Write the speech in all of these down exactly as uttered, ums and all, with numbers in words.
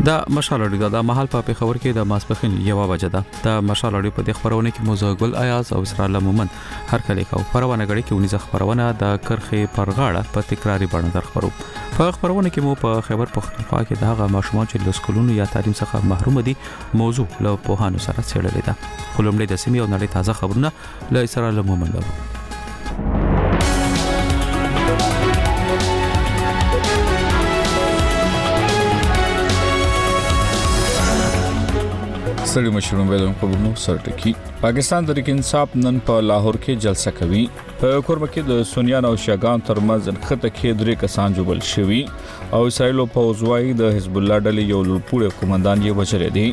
دا مشالړي دا مهال په پیښور کې د ماسپخین یو بجه ده د مشالړي په د خبرونه کې موزګل ایاز او اسرا لمومن هر کله کو خبرونه غړي کې ونیزه خبرونه د کرخه پر غاړه په تکراری باندې درخبرو په خبرونه کې مو په خبر پختونخوا کې دغه ماشومان چې د سکولونو یا تعلیم څخه محروم دي موضوع له پوهانو سره څېړلې ده خلومړي د سیمې او نړۍ تازه خبرونه له اسرا لمومن له سړي مشرون ویلم خبرونو سرټکی پاکستان د انصاف نن په لاهور کې جلسه کوي په کوربه کې د سونیان او شاګان ترمنځ خطه کې درې کسان جوړل شوي او اسرائیل په وزوای د حزب الله ډلې یو لوړپوړی قومندان یې وژل دي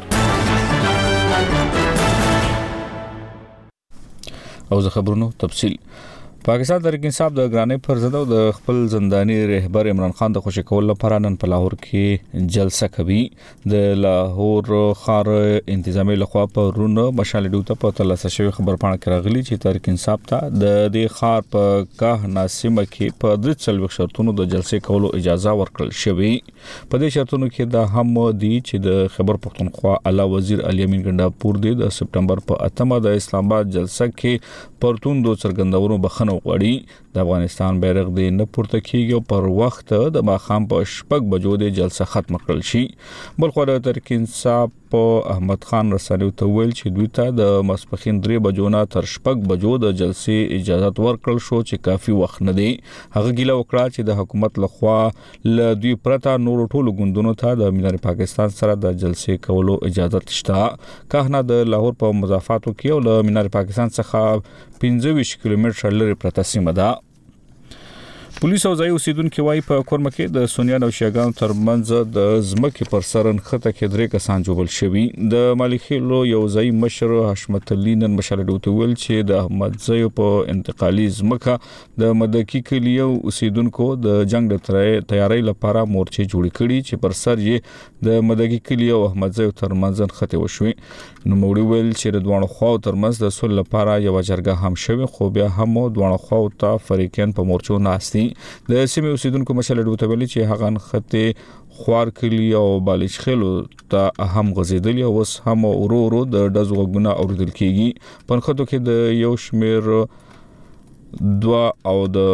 او زه خبرونو تفصیل پاکستان د انصاف د ګرانې پر ضد او د خپل زنداني رهبر عمران خان د خوشی کول لپاره نن په لاهور کې جلسه کوي د لاهور خار انتظامی لخوا په رونه مشال ډیوته په تلاسه شوی خبر پاڼه کې راغلي چې تحریک انصاف ته د دې خار په کاه ناسمه کې په درې څلوي شرطونو د جلسې کولو اجازه ورکړل شوی په دې شرطونو کې دا هم دي چې د خبر پختونخوا اعلی وزیر علي امین ګنداپور د سپټمبر په اتمه د اسلام آباد جلسه کې پرتون دو څرګندونو بخنه غوړي د افغانستان بیرغ د نه پورته کیږي پر وخت د ماخام په شپږ بجو د جلسه ختم کړل شي بلخو د تحریک انصاف احمد خان رسالو ته ویل چې دوی ته د ماسپخین درې بجو نه تر شپږ بجو د جلسې اجازه ورکړل شو چې کافي وخت نه دی هغه ګیله وکړه چې د حکومت لخوا ل دوی پرتا نور ټولو ګوندونو ته د ملت پاکستان سره د جلسې کولو اجازه شته کاهنه د لاهور په مضافاتو کې او له ملت پاکستان څخه پنځه ویشت کیلومتر لري پرته سیمه ده پولیس او ځای اوسیدونکو وايي په کورمه کې د سونیان او شاګان ترمنځ د زمکه پر سرن خطه کې درې کسان جوړل شوي د مالخیلو یو ځای مشر حشمت الله نن مشاله ډوته ویل چې د احمد زیو په انتقالي زمکه د مدکی کلیو اوسیدونکو د جنگ د تیاری لپاره مورچې جوړې کړي چې پر سر یې د مدکی کلیو احمد زیو ترمنځ خطه وشوي نو موړي ویل چې د دوه خواو ترمنځ د سول لپاره یو جرګه هم شوی خو بیا هم دوه خواو ته فریقین په مورچو ناشتي د سیمې اوسیدونکو مشال ډوته ویلي چې هغه خطه خوار کلی او بالش خلو ته هم غزیدلی او اوس هم ورو ورو د دزو غونه اوریدل کیږي په خطو کې د یو شمیر دوا او د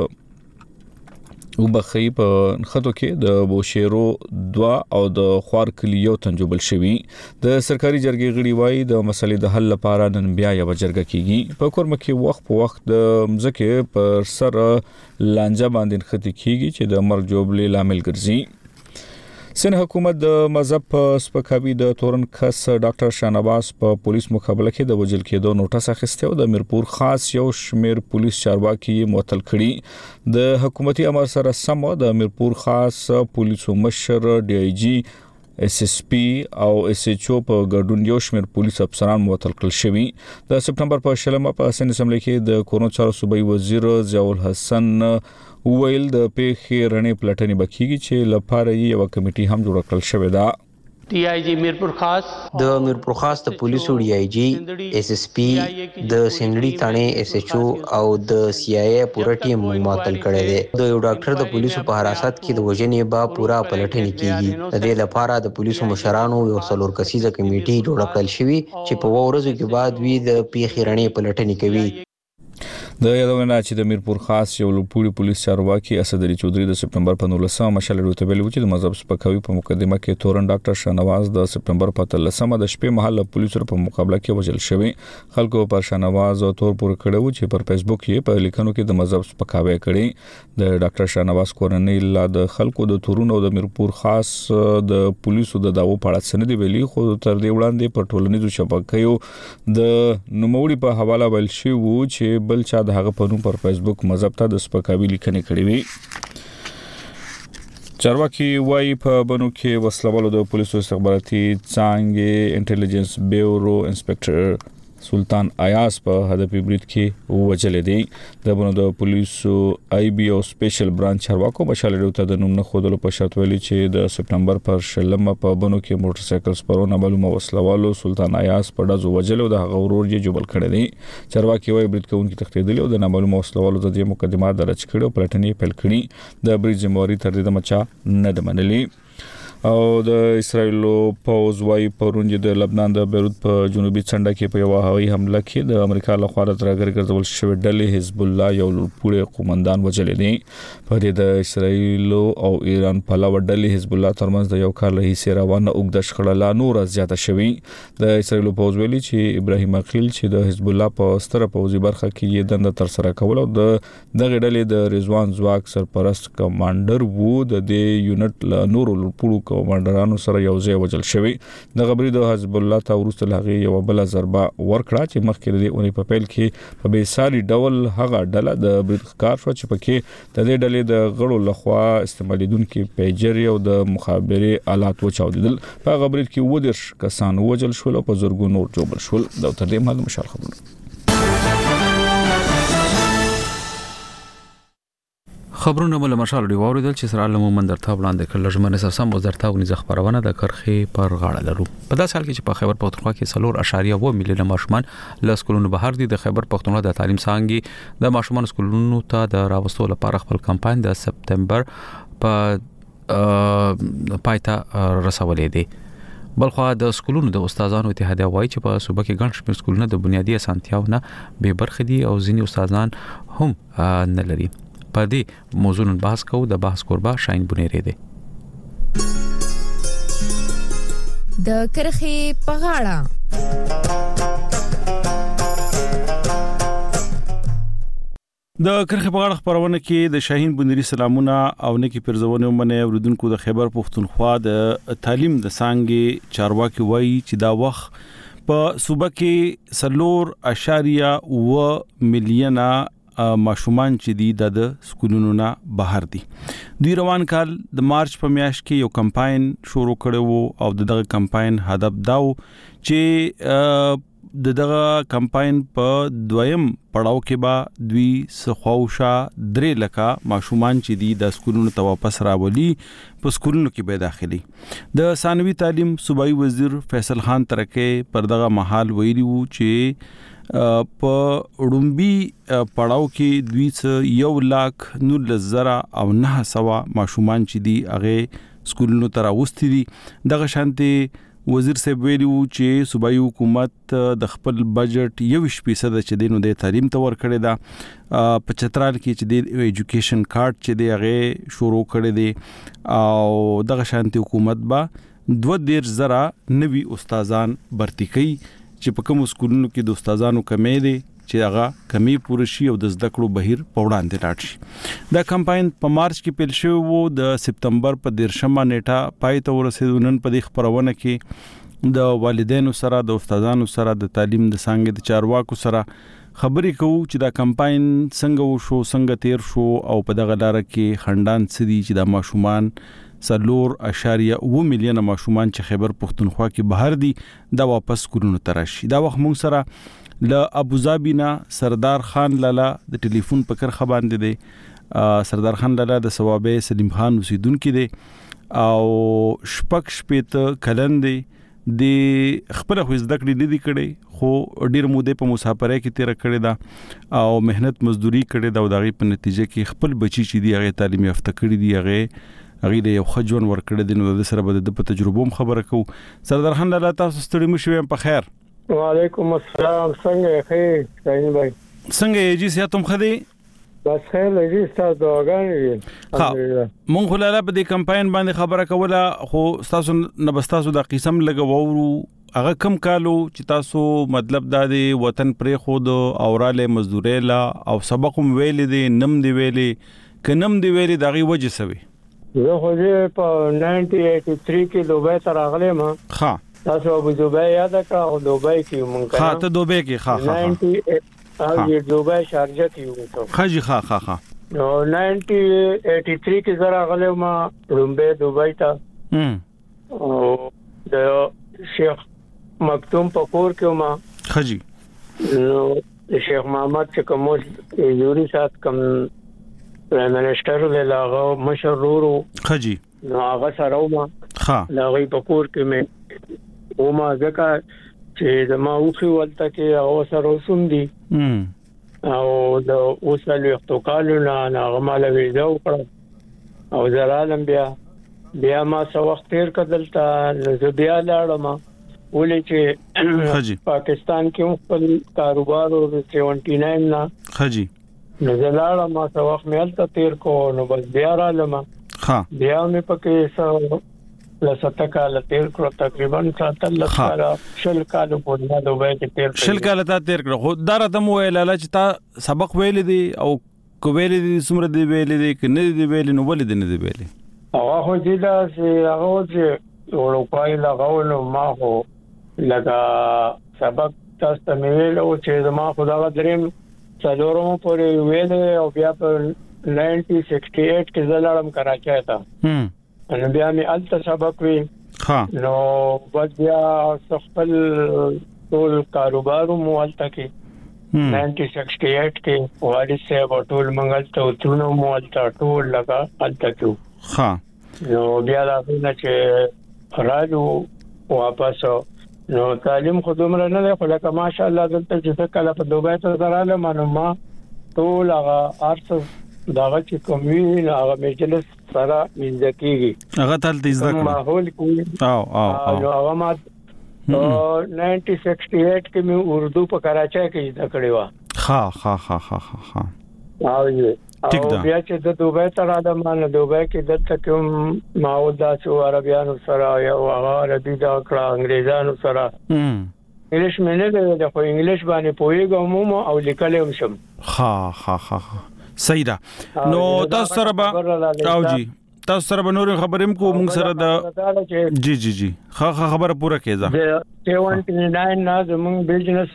وبخې په خطو کې د بوشيرو دوا او د خوار کلی یو تنجوبل شوی د سرکاري جرګې غړي وایي د مسلې د حل لپاره نن بیا یو جرګه کیږي په کورمه کې وخت په وخت د مزکه پر سر لانجه باندې خطي کیږي چې د مرګ جوړلې لامل ګرځي سن حکومت د مذهب په سپکاوي د تورن کس ډاکټر شانواز په پولیس مقابله کې د وجل کېدو نوټس اخیسته او د میرپور خاص یو شمیر پولیس چارواکي معطل کړي د حکومتي امر سره سم د میرپور خاص پولیس مشر ډي آی جی اس اس پی او اس ایچ او په ګډون یو شمیر پولیس افسران معطل کړل شوي د سپټمبر په شلمه په سن اسمبلی کې د کورونو چارو صوبایي وزیر ضیاء الحسن ویل د پیښې رڼې پلټنې بکیږي چې لپاره یو کمیټي هم جوړ کړل شوې ده D I जी मीरपुर खास د میرپور خاص د پولیسو ډي آی جی اس اس پی د سندړي تانه اس ایچ او او د سی آی ای پوره ټیم معطل کړي دي د یو ډاکټر د پولیسو په حراست کې د وژنې با پورا پلټنې کیږي د دې لپاره د پولیسو مشرانو یو څلور کسیزه کمیټي جوړ کړل شوی چې په ورځو کې بعد وی د پیښې رڼې پلټنې کوي د یادونه چې د میرپور خاص یو لوړپوړي پولیس چارواکي اسد علي چودري د سپټمبر په نولسمه مشال ډوته ویل چې د مذهب سپکاوي په مقدمه کې تورن ډاکټر شانواز د سپټمبر په تلسمه د شپې مهال پولیسو په مقابله کې وژل شوی خلکو پر شانواز او تور پور کړو چې پر فیسبوک یې په لیکنو کې د مذهب سپکاوي کړي د ډاکټر شانواز کورنۍ لا د خلکو د تورونو د میرپور خاص د پولیسو د داوو په اړه سند ویلي خو تر دې وړاندې په ټولنیزو شبکیو د نوموړي په حواله ویل شو چې بل چا هغه په نوم پر فیسبوک مذهب ته د سپکاوي لیکنې کړې وي چارواکي وايي په بنو کې وسلوالو د پولیسو استخباراتي څانګې انټيليجنس بیورو انسپکټر سلطان ایاز په هدف برید کې وجلې دي د بنو د پولیسو آی بي او سپیشل برانچ چارواکو مشال ډوته د نوم نه خودلو په شرط ویلي چې د سپټمبر پر شلمه په بنو کې موټر سایکل سپرونه معلومه وسلوالو سلطان ایاز په دازو وجلو د غورور یې جوبل کړی دي چارواکي وايي برید کوونکي تختیدل او د نامعلومه وسلوالو د دې مقدمات درج کړي او پلټنې پیل کړي د برید ذمہواری تر دې مچا نه د منلي او د اسرایل پوز وايي پرونج د لبنان د بیروت په جنوبي څنډه کې په یو هوایي حمله کې د امریکا له خوا ترګر ګرځول شوی ډلې حزب الله یو پوره قومندان وجل دي په دې د اسرایل او ایران په لور ډلې حزب الله ترمنځ د یو کال هیڅ روانه اوګد شخړه لا نور زیاته شوی د اسرایل پوز ویلي چې ابراهیم اخیل چې د حزب الله په ستره پوزي برخه کې یې دند تر سره کول او د دغه ډلې د رضوان زواک سرپرست کمانډر وو د دې یونټ له نورو لوړو کمانډرانو سره یو ځای وجل شوی د غبري د حزب الله ته ورسته لغه یو بل ضربه ورکړه چې مخکې د اونۍ په پیل کې په بیساري ډول هغه ډله د برید کار شو چې پکې د دې ډلې د غړو لخوا استعمالیدونکو پیجر او د مخابره آلات وچاودل په غبري کې ودرش کسان وجل شول او په زورګو نور جوړ شول د تر دې مهال مشال خبرونه خبرونه مل مشال دی واردل چې سره علمو من درته وړاندې کړل ژمنه سم او درته ونی خبرونه د کرخې پر غاړه لرو په داس حال کې چې په خیبر پختونخوا کې سلور اشاریه و میلیونه ماشومان ل سکولونو بهر دي د خیبر پختونخوا د تعلیم څنګه د ماشومان سکولونو ته د راوستلو لپاره خپل کمپاین د سپتمبر په پایتا رسولې دي بلخو د سکولونو د استادانو اتحادیه وایي چې په صوبه کې ګڼ شمېر سکولونه د بنیادی اسانتیاو نه به برخې دي او ځینې استادان هم نه لري په دې موضوع نن بحث کوو د بحث قربا شاین بنيري دي د کرخې په غاړه د کرخې په غاړه خبرونه کې د شاهین بنيري سلامونه او نکی پرزونه منه اوردونکو د خیبر پختونخوا د تعلیم د سانګي چارواکي وایي چې دا وخت په صوبه کې سلور اشاریه و میلیونه ماشومان چې دي د سکولونو نه بهر دي دوی روان کال د مارچ په میاشت کې یو کمپاین شروع کړو او دغه کمپاین هدف داو چې دغه کمپاین په دویم پړاو کې با دوی سخوشا درې لکه ماشومان چې دي د سکولونو ته واپس راولي په سکولونو کې به داخلي د ثانوي تعلیم صوبایي وزیر فیصل خان ترکه پر دغه محل ویلي وو چې په وډمبي پړاو کې دوی څه یو لاک نور لزره او نه سوا ماشومان چې دي هغه سکولونو ته راوستي دي دغه شانتي وزیر صاحب ویلو چې صوبایي حکومت د خپل بجټ یو فیصد چې دینو د تعلیم ته ور کړی دا په چترال کې چې د ایجوکیشن کارت چې دی هغه شروع کړی دی او دغه شانتي حکومت با دوه ډیر زره نوي استادان برتی کوي چې په کوم سکولونو کې د استادانو کمې دي چې هغه کمی پوره شي او د زده کړو بهیر په وړاندې لاړ شي دا کمپاین په مارچ کې پیل شو وو د سپتمبر په دیرشمه نیټه پای ته ورسېدو نن په دې خبرونه کې د والدینو سره د استادانو سره د تعلیم د څنګه د چارواکو سره خبرې کوو چې دا کمپاین څنګه وشو څنګه تیر شو او په دغه لار کې خندان سدي چې د ماشومان سلور اشاریه و میلیونه ماشومان چې خیبر پختونخوا کې بهر دي دا واپس کورونو ترشي دا وخت مونږ سره ل ابوظبي نه سردار خان لالا د ټلیفون په کر خباندې دي سردار خان لالا د ثوابه سلیم خان اوسیدونکو دي او شپک شپته کلن دي د خپل خو زده کړې نه دي کړې خو ډیر موده په مسافرۍ کې تیر کړې ده او مهنت مزدوري کړې ده او دغه په نتیجه کې خپل بچی چې دی هغه تعلیم یافته کړی دی هغه هغه د یو خجون ورکړه د نو د سره به د تجربوم خبره کو سردار خان لاله تاسو ستړي مو شوم په خیر وعلیکم السلام څنګه خیر شاهین بھائی څنګه یې جی ساتم خدي بس خیر لږی تاسو دعاګانې ها مونږ خلاله په دې کمپاین باندې خبره کوله خو تاسو نه بس تاسو د قسم لګوورو هغه کم کالو چې تاسو مطلب د وطن پرې خود اوراله مزدوري لا او سبق ویلې دي نم دی ویلې کنم دی ویلې دغه وجه سوي زه خو دې په نائنټین ایټي تھری کې دوبه تر راغله ما ها تاسو ابو دوبه یاد کړه او دوبه کې مونږ ها ته دوبه کې ها ها نائنټین او دوبه شارجه کې وو خاجي ها ها ها نو نائنټین ایټي تھری کې زرا غله ما رومبه دوبه تا هم او د شیخ مکتوم پکور کې ما خاجي نو شیخ محمد چې کوم یوري سات کم پرایم منسٹر له لاغه مشرورو خاجي نو هغه سره ما ها لاغي پکور کې مې او ما ځکه چې د ما اوخي ولته کې او سره وسوم دي او د اوسلو اختوکالو نه هغه مال ویزو کړ او زرالم بیا بیا ما څو وخت تیر کړل تا زه بیا لاړم ولې چې حجي پاکستان کې خپل کاروبار او سیونټی ناین نه حجي نو زه لاړم ما څو وخت مې الته تیر کو نو بس بیا رالم ها بیا مې پکې څو لسته کال تیر کړو تقریبا ساتل لکه شل کال په دغه دوبه کې تیر شل کال ته تیر کړو خو دا راته مو ویل چې تا سبق ویل دي او کو ویل دي سمره دی ویل دي کنه دی ویل نو ول دي نه دی ویل هغه خو دې دا چې هغه چې اورپای لغاول ما هو لکه سبق تاسو ته ویل او چې ما خدای دریم څلورم پورې ویل او بیا په نائنٹین سکسٹی ایٹ کې زلالم کراچي تا هم نو بیا مې الته سبق وی ها نو بس بیا خپل ټول کاروبار مو الته کې نائنٹین سکسٹی ایٹ کې والد صاحب ټول منګل ته تونو مو الته ټول لگا الته کې ها نو بیا دا نه چې راځو واپس نو تعلیم خو دومره نه ده خو لکه ماشاءالله دلته چې کله په دوبه ته زراله مانو ما ټول هغه ارڅ داغه چې کومي هغه مجلس سره مزکیږي هغه تل دې ځکه ماحول کوي او او او هغه ما نائنٹین سکسٹی ایٹ کې مې اردو په کراچي کې زده کړې و ها ها ها ها ها او او بیا چې د دوبه ته راځم نو دوبه کې دلته کوم ماودا چې عربيانو سره یو هغه عربي دا کړه انګريزانو سره انګلیش مې نه ده خو انګلیش باندې پوهیږم او لیکل هم شم ها ها ها صحیح ده نو تاسو سره به او جی تاسو سره به نور خبرم کو موږ سره د جی جی جی ها خبره پوره کړه سیونټی ناین نه زموږ بزنس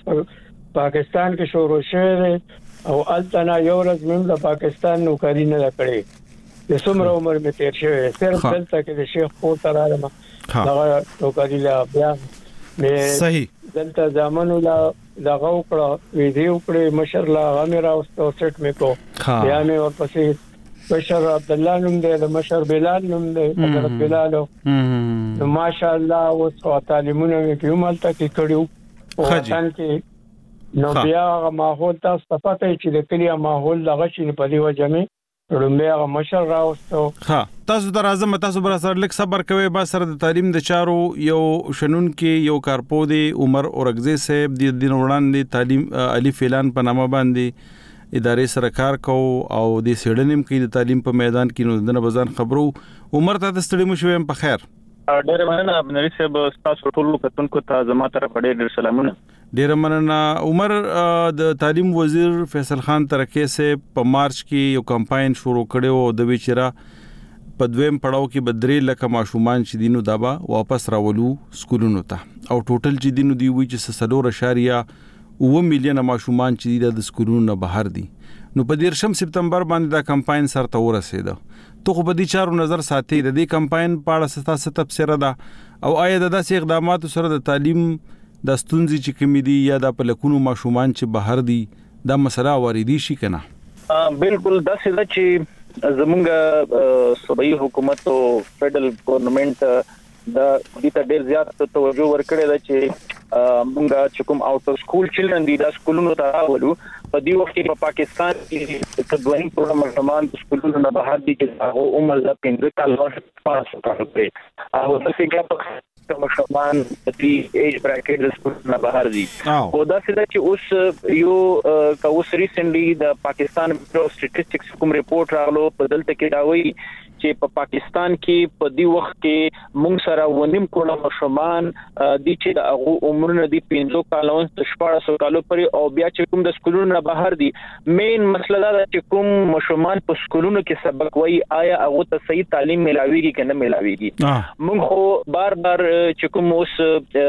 پاکستان کې شروع شوه او التنا یو ورځ مې د پاکستان نوکری نه کړې د څومره عمر مې تیر شوی صرف دلته کې د شیخ کو تر راځم دا نوکری لا بیا مې صحیح دلته ځامنو لا دغه وکړه ویډیو کړې مشر لا غمرا او سټ مې کو بیا مې ورپسې بشر عبد الله نوم دی د مشر بلال نوم دی حضرت بلال نو ماشاءالله او تعلیمونه مې په مالته کې کړیو او ځان کې نو بیا هغه ماحول تاسو ته پته چې د کلیه ماحول دغه شي په دی وجه مې رومبه هغه مشر راوستو ها تاسو در اعظم تاسو بر سره لیک صبر کوي با سره د تعلیم د چارو یو شنن کې یو کارپو دی عمر اورغزی صاحب د دین وړاندې تعلیم الف اعلان په نامه باندې ادارې سره کار کو او د سیډنیم کې د تعلیم په میدان کې نو د بزان خبرو عمر ته ستړي مو شوم په خیر ډېر مننه بنري صاحب تاسو ټول کتونکو ته زما طرف ډېر سلامونه ډیر مننه عمر د تعلیم وزیر فیصل خان ترکه سه په مارچ کې یو کمپاین شروع کړو او د ویچرا په دویم پړاو کې بدرې لکه ماشومان چې دینو دابا واپس راولو سکولونو ته او ټوټل چې دینو دی وی چې سلور اشاریه و میلیون ماشومان چې د سکولونو نه بهر دي نو په دیرشم سپتمبر باندې دا کمپاین سره ورسېده تو خو په دې چارو نظر ساتي د دې کمپاین په اړه ستاسو تفسیر ده او آیا د داسې اقداماتو سره د تعلیم د ستونزې چې کوم دي یا د پلکونو ماشومان چې بهر دي دا مسله واردی شي کنه بالکل دا څه چې زمونږ صوبایي حکومت او فدرل ګورنمنت دا د دې ډېر زیات توجه ورکړی دی چې مونږه چې کوم اوټ اف سکول چلډرن دي دا سکولونو ته راولو په دې وخت کې په پاکستان کې تدوین پروګرام ماشومان د سکولونو نه بهر دي چې هغه عمر د پنځه کال وروسته پاس کړي او د فکر ماشومان د ایج براکټ د سکولونو نه بهر دي او دا څه چې اوس یو کا اوس ریسنټلی د پاکستان بیورو سټیټسټکس کوم ریپورت راغلو په دلته کې دا وایي چې په پاکستان کې په دې وخت کې موږ سره ونیم کوله ماشومان د چې د هغه عمرونه د پنځه کالو تر شپږ کالو پورې او بیا چې کوم د سکولونو نه بهر دي مین مسله دا چې کوم ماشومان په سکولونو کې سبق وایي آیا هغه ته صحیح تعلیم ملاويږي کنه ملاويږي موږ خو بار بار چې کوم اوس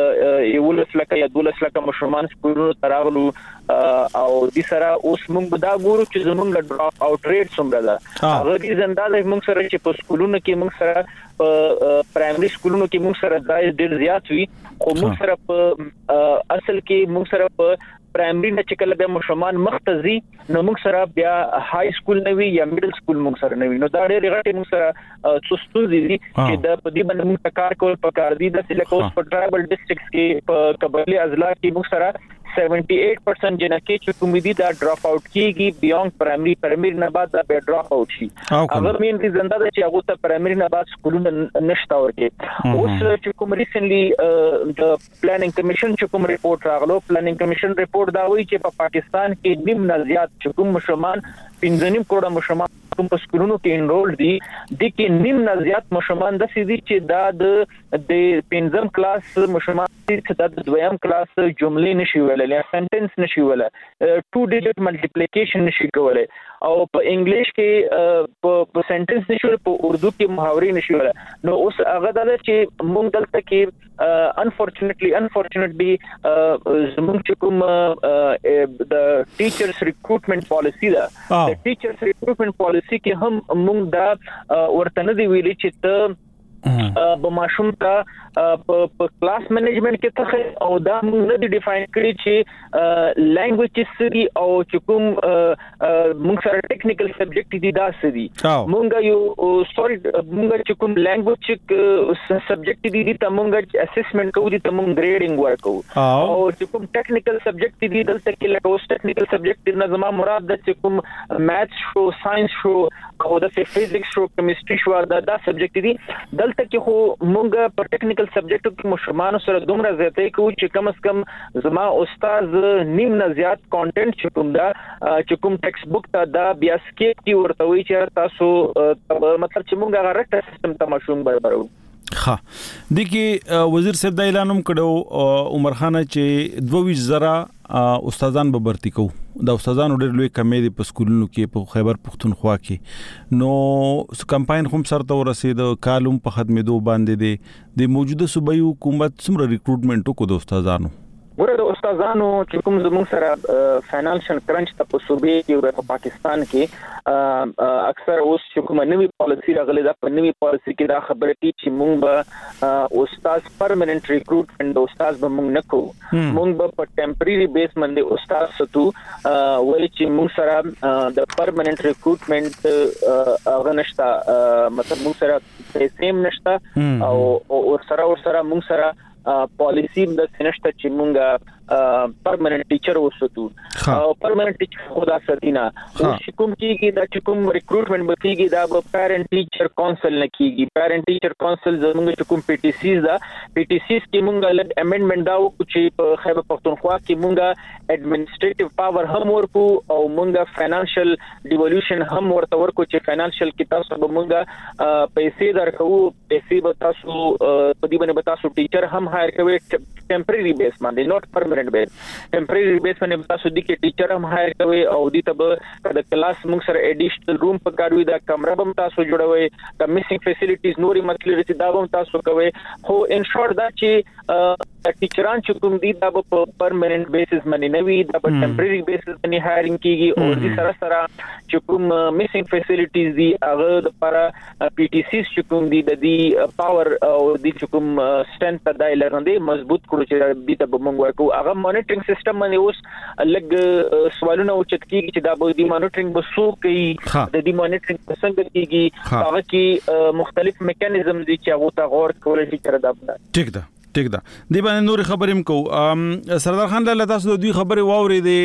یو لسلکه یا دوه لسلکه ماشومان سکولونو تراغلو او د سره اوس موږ دا ګورو چې زمونږ ډراپ اوټ ریټ څومره ده هغه دې زنده موږ سره چې په سکولونو کې موږ سره پرایمري سکولونو کې موږ سره ډېر زیات وي خو موږ سره په اصل کې موږ سره په پرایمري نه چې کله د ماشومان مختزي نو موږ سره بیا های سکول نه وي یا میډل سکول موږ سره نه وي نو دا ډېر غټي موږ سره څوستو دي چې د په دې باندې موږ کار کول پکار دي د سلیکوس په ټرایبل ډیسټریکټس کې په قبایلی اضلاع کې موږ سره अठहत्तर परसेंट جنکه چې کوم دي دا ډراپ اوټ کیږي بیونډ پرایمري پرایمري نه بعد دا به ډراپ اوټ شي هغه مين ریزن دا چې هغه ته پرایمري نه بعد سکولونه نشته ورکه اوس چې کوم ریسنټلی د پلانینګ کمیشن چې کوم ریپورت راغلو پلانینګ کمیشن ریپورت دا وایي چې په پاکستان کې نیم نه زیات چې کوم مشرمان پنځه نیم کروڑه مشرمان کوم په سکولونو کې انرول دي د کې نیم نه زیات مشرمان د سيدي چې دا د د پنځم کلاس مشرمان چې د دویم کلاس جملې نشي ویلای یا سنټنس نشي ویلای ټو ډیجټ ملټیپلیکیشن نشي کولای او په انګلیش کې په سنټنس نشي ویلای په اردو کې محاورې نشي ویلای نو اوس هغه دا چې مونږ دلته کې انفورچونټلی انفورچونټلی زموږ چې کوم د ټیچرز ریکروټمنټ پالیسی دا د ټیچرز ریکروټمنټ پالیسی کې هم مونږ دا ورته نه دی ویلي چې ته به ماشوم ته په کلاس منیجمنت کې ته او دا موږ نه ډیفاین کړی چې لانګویج سری او چې کوم موږ سره ټیکنیکل سبجیکټ دي دا سری موږ یو سوري موږ چې کوم لانګویج سبجیکټ دي ته موږ اسسمنت کوو دي ته موږ گریډینګ ورکو او چې کوم ټیکنیکل سبجیکټ دي دلته کې لکه اوس ټیکنیکل سبجیکټ نه زما مراد د چې کوم میث شو ساينس شو او د فزیکس شو کیمستري شو دا دا سبجیکټ دي دلته کې خو مونږ په ټیکنیکل سبجیکټو کې مشرمانو سره دومره زیاتې کوو چې کم از کم زما استاد نیم نه زیات کانټینټ چې کوم دا چې کوم ټیکسټ بوک ته دا بیا سکیپ کی ورته وی چې تاسو مطلب چې مونږ هغه رټ سیستم ته مشوم برابرو ها د کې وزیر صاحب د اعلانوم کړو عمر خان چې دوه ویش زره استادان به برتی کو د استادانو ډېر لوی کمې دي په سکولونو کې په خیبر پختونخوا کې نو کمپاین هم سره ورسید کالم په خدمتو باندې دي د موجوده صوبایي حکومت څومره ریکروټمنټ کو د استادانو ګوره د استادانو چې کوم زموږ سره فاینانشل کرنچ ته په صوبې کې او په پاکستان کې اکثر اوس چې کوم نوې پالیسی راغلي دا په نوې پالیسی کې دا خبره دي چې موږ به استاد پرمننت ریکروټمنټ د استاد به موږ نه کوو موږ به په ټمپرری بیس باندې استاد ستو ولې چې موږ سره د پرمننت ریکروټمنټ هغه نشته مطلب موږ سره پیسې نشته او سره او سره موږ سره پالیسی د سنشت چې مونږه پرمننت ټیچر وساتو او پرمننت ټیچر خدا ستینا چې کوم کیږي دا چې کوم ریکروټمنټ به کیږي دا به پیرنټ ټیچر کونسل نه کیږي پیرنټ ټیچر کونسل زموږ چې کوم پی ټی سیز دا پی ټی سیز کې مونږه لږ امندمنت دا وکړو چې په خیبر پختونخوا کې مونږه ایڈمنسټریټیو پاور هم ورکو او مونږه فاینانشل ډیولوشن هم ورته ورکو چې فاینانشل کې تاسو به مونږه پیسې درکو پیسې به تاسو په دې باندې به تاسو ټیچر هم هایر کوي ټمپرری بیس باندې نوٹ پرمننت بیس ټمپرری بیس باندې تاسو د کې ټیچر هم هایر کوي او د ته د کلاس موږ سره اډیشنل روم پکاروي دا کمره هم تاسو جوړوي د میسینګ فیسیلیټیز نوري مسلې چې دا هم تاسو کوي خو ان شورت دا چې ټیچران چې کوم دي دا په پرمننت بیسس باندې نه وي دا په ټمپرری بیسس باندې هایرینګ کیږي او د سره سره چې کوم میسینګ فیسیلیټیز دي هغه د لپاره پی ټی سیز چې کوم دي د دې پاور او د چې کوم سټرنث د دایلرندې مضبوط کړو چې د ته به موږ ورکو هغه مانیټرینګ سیستم باندې اوس لګ سوالونه اوچت کیږي چې دا به د مانیټرینګ به سو کوي د دې مانیټرینګ څنګه کیږي هغه کې مختلف میکانیزم دي چې هغه ته غور کولای شي تر دا ټیک ده ټیک ده دی باندې نور خبرې مکو سردار خان لاله تاسو د دوی خبرې واوري دي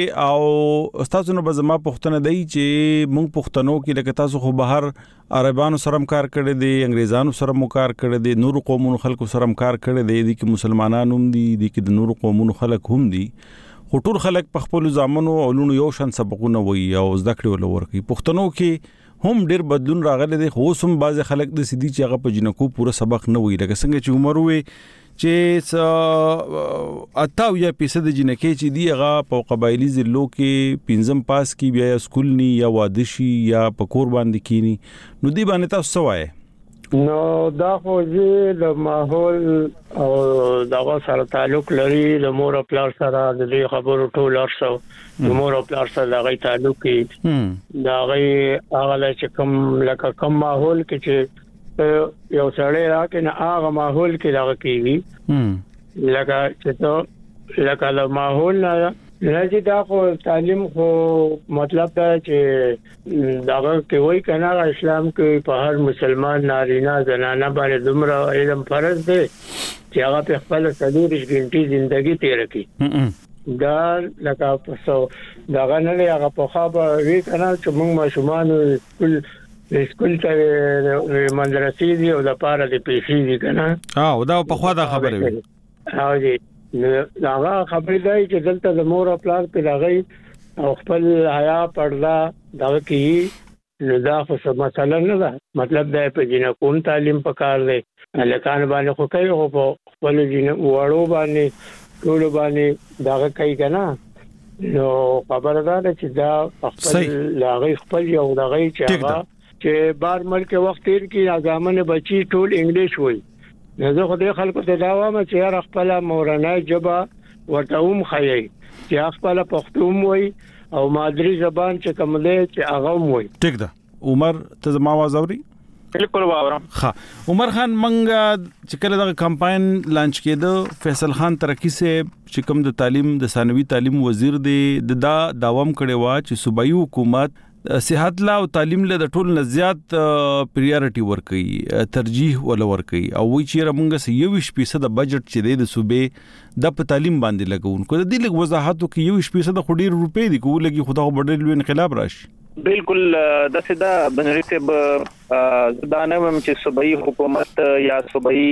او تاسو نو بزما پښتنه دی چې مونږ پښتنو کې لکه تاسو خو بهر عربانو سره کار کړی دي انګريزانو سره کار کړی دي نور قومونو خلکو سره کار کړی دي د کې مسلمانانو هم دي د کې د نور قومونو خلک هم دي خو ټول خلک په خپل ځامنو او لونو یو شان سبقونه وي او زده کړې ول ورکي پښتنو کې هم ډیر بدلون راغلی دی خو سم باز خلک د سيدي چې هغه په جنکو پوره سبق نه وي لکه څنګه چې عمر وي چې اتاو یا پیسې د جنکې چې دی هغه په قبایلی ضلعو کې پنځم پاس کی بیا سکول ني یا وادشي یا په کور باندې کینی نو دی باندې تاسو وایي نو دا خو د ماحول او دغه سره تعلق لري د مور او پلار سره د دې خبرو ټول ارسو د مور او پلار سره دغه تعلق کې دا غي هغه چې کوم لکه کوم ماحول کې چې یو سړی راکې نه هغه ماحول کې دغه کیږي لکه چې ته لکه د ماحول نه راځي دا خو تعلیم خو مطلب دا چې دغه کې وای کنه اسلام کې په هر مسلمان نارینه زنانه باندې دومره علم فرض دی چې هغه په خپل صدورش ګنټي ژوندۍ تیر کړي دا لکه پسو دا غنلې هغه په خابه وی کنه چې موږ ماشومان سکول سکول ته مدرسې دی او د پاره د پیسې دی کنه ها او دا په خوا دا خبره وي ها جی هغه خبره دی چې دلته د مور خپل په لغی او خپل حیا پردا دا کی نو دا خو څه مسله نه ده مطلب دا په جنہ کوم تعلیم پکار دی لکان باندې خو کوي خو په خپل جنہ وړو باندې ټول باندې دا کوي کنه نو خبره ده چې دا خپل لاغي خپل یو دغه چې هغه چې بار ملک وخت تیر کې اګامن بچي ټول انګلیش وای نو زه خو د خلکو ته دا وایم چې هر خپل مورنۍ ژبه ورته هم خایي چې خپل پښتو وای او مادری زبان چې کوم دی چې هغه وای ټیک ده عمر ته زما आवाज اوري بالکل واورم ها عمر خان منګه چې کله د کمپاین لانچ کېده فیصل خان ترکی سے چې کوم د تعلیم د ثانوي تعلیم وزیر دی د دا داوام کړي وا چې صوبایي حکومت صحت لا او تعلیم له ټول نه زیات پریارټي ورکړي ترجیح ول ورکړي او وی چې موږ یو ویش فیصد د بجټ چې د صوبې د په تعلیم باندې لګون کو د دې لږ وضاحت کوي یو ویش فیصد خو ډیر روپې دي کو لګي خدا وړل لوي انقلاب راشي بالکل د سدا بنری صاحب زدانم چې صوبایي حکومت یا صوبایي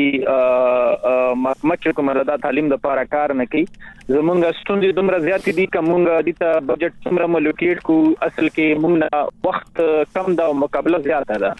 محکمه چې کومه د تعلیم د لپاره کار نه کوي زمونږ ستوندې دومره زیات دي کومه د بجټ څومره ملوکیټ کو اصل کې موږ وخت کم دا مقابله زیاته ده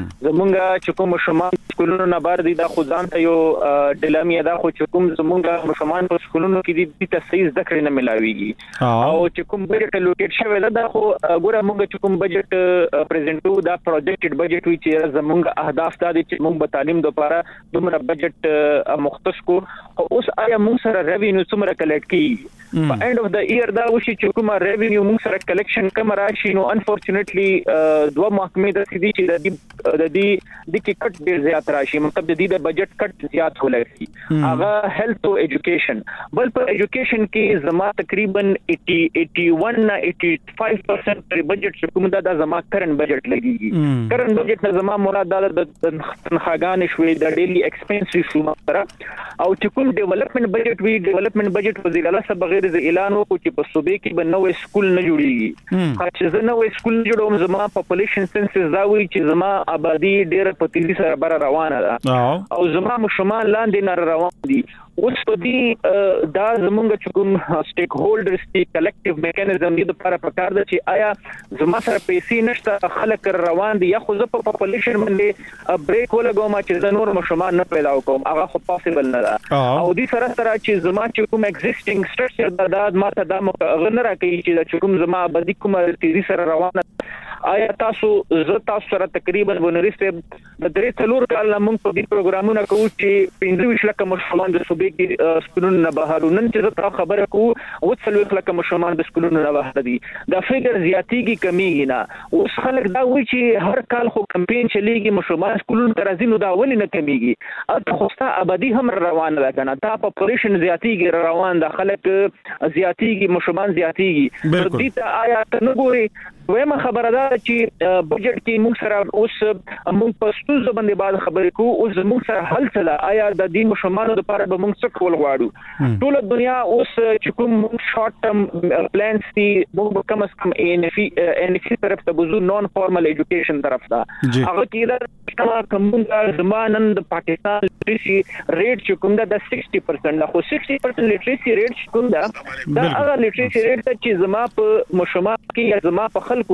زمونږ چې کوم شمال سکولونو نه بار دي دا خو ځان ته یو ډیلامیا دا خو چې کوم زمونږ شمال په سکولونو کې دي د صحیح ذکر نه ملاويږي او چې کوم بجټ لوکیټ شوی دا خو ګوره موږ چې کوم بجټ پریزنټو دا پروجیکټډ بجټ وی چې زمونږ اهداف دا دي چې موږ په تعلیم لپاره دومره بجټ مختص کو اوس آیا موږ سره ریوینیو څومره کلیکټ کی په اند اف د ایئر دا وشي چې کومه ریوینیو موږ سره کلیکشن کم راشي نو انفورچونټلی دوه محکمې د سړي چې د دې د دې د کې کټ ډیر زیات راشي مطلب د دې د بجټ کټ زیات ولري هغه هیلث او ایجوکیشن بل په ایجوکیشن کې زما تقریبا اسی اسی ون نه اسی پنځه پرسنټ پر بجټ کوم دا زما کرن بجټ لګيږي کرن بجټ نه زما مراد دا د تنخواګان شوې د ډیلی ایکسپنسز شو مره او چې کوم ډیولپمنٹ بجټ وی ډیولپمنٹ بجټ وزیر اعلی صاحب بغیر د اعلان وکړو چې په صوبې کې به نوې سکول نه جوړیږي چې زه نوې سکول جوړوم زما پاپولیشن سنسس دا وی چې زما آبادی ډیره په تیزی سره بر روانه ده او زما مشمال لاندې نه روان دي اوس په دې دا زمونږ چې کوم سټیک هولډرز دي کلیکټیو میکانیزم دې لپاره پکار ده چې آیا زما سره پیسې نشته خلک روان دي یا خو زه په پاپولیشن باندې بریک ولګوم چې زه نور مشمال نه پیدا وکم هغه خو پاسبل نه ده او دې سره سره چې زما چې کوم ایگزیسټینګ سټرکچر د داد ماته دا غنره کوي چې کوم زما آبادی کومه تیزی سره روانه آیا تاسو زه تاسو سره تقریبا ونري سه د درې څلور کال موږ په دې پروګرامونه کوو چې پنځه ویشت لکه مشران د صوبې کې سکولونو نه بهر نن چې تاسو خبره کوو او څلور لکه مشران د سکولونو نه بهر دي دا فګر زیاتیږي کمیږي نه اوس خلک دا وایي چې هر کال خو کمپاین چلیږي مشران سکولونو ته راځي نو دا ولې نه کمیږي اته خوسته آبادی هم روانه ده کنه دا پاپولیشن زیاتیږي روان ده خلک زیاتیږي مشران زیاتیږي دې ته آیا ته نه ګوري ویمه خبره ده چې بجټ کې موږ سره اوس موږ په ستونزو باندې بعد خبرې کوو اوس موږ سره حل څه آیا د دین مشمانو لپاره به موږ څه کول غواړو ټول دنیا اوس چې کوم شارټ ټرم پلانز دي موږ کم از کم ان اف ان اف طرف ته بزو نون فارمل ایجوکیشن طرف ته هغه کې دا کومه زمانن د پاکستان لټریسي ریټ چې کوم دا شصت پرسنټ خو شصت پرسنټ لټریسي ریټ کوم دا دا هغه لټریسي ریټ چې زما په مشمال کې یا زما په خلکو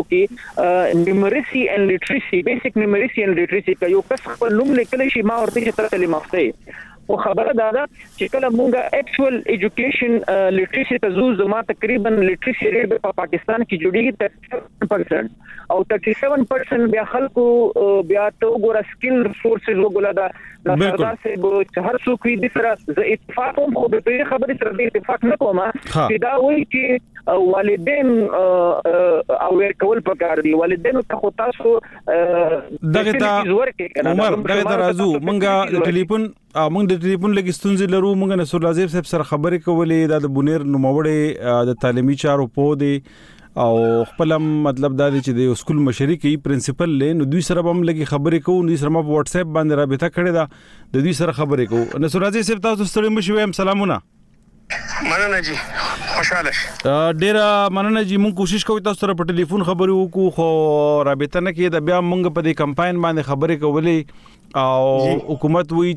کې نیومریسي ان لټریسي بیسیک نیومریسي ان لټریسي کا یو کس خپل نوم لیکلی شي ما ورته چې تر کلمه مخته او خبره دا ده چې کله مونږه اکچوال ایجوکیشن لټریسي ته زو زما تقریبا لټریسي ریټ په پاکستان کې جوړیږي تقریبا پرسنټ او سیاست پرسنټ بیا خلکو بیا ته ګور سکل ریسورسز وګولا دا دا چې هر څوک دې سره ز اتفاق هم خو به خبرې سره دې اتفاق نه کومه چې دا وایي چې والدین او ور کول پکار دي والدین ته خو تاسو دغه تا عمر دغه ترازو مونږه د ټلیفون مونږ د ټلیفون لګستونځ لرو مونږ نصر لازم صاحب سره خبرې کولې د بونیر نوموړې د تعلیمي چارو په دی او خپل مطلب دا دی چې د سکول مشري کې پرنسپل له نو دوی سره هم لګي خبرې کوو دوی سره په واتس اپ باندې رابطه کړې ده د دوی سره خبرې کوو نصر لازم صاحب تاسو ستړي مشوي هم سلامونه مننه جی خوشاله ډیر مننه جی مونږ کوشش کوو تاسو سره په ټلیفون خبرې وکړو خو رابطه نه کېده بیا مونږ په دې کمپاین باندې خبرې کولې او حکومت وایي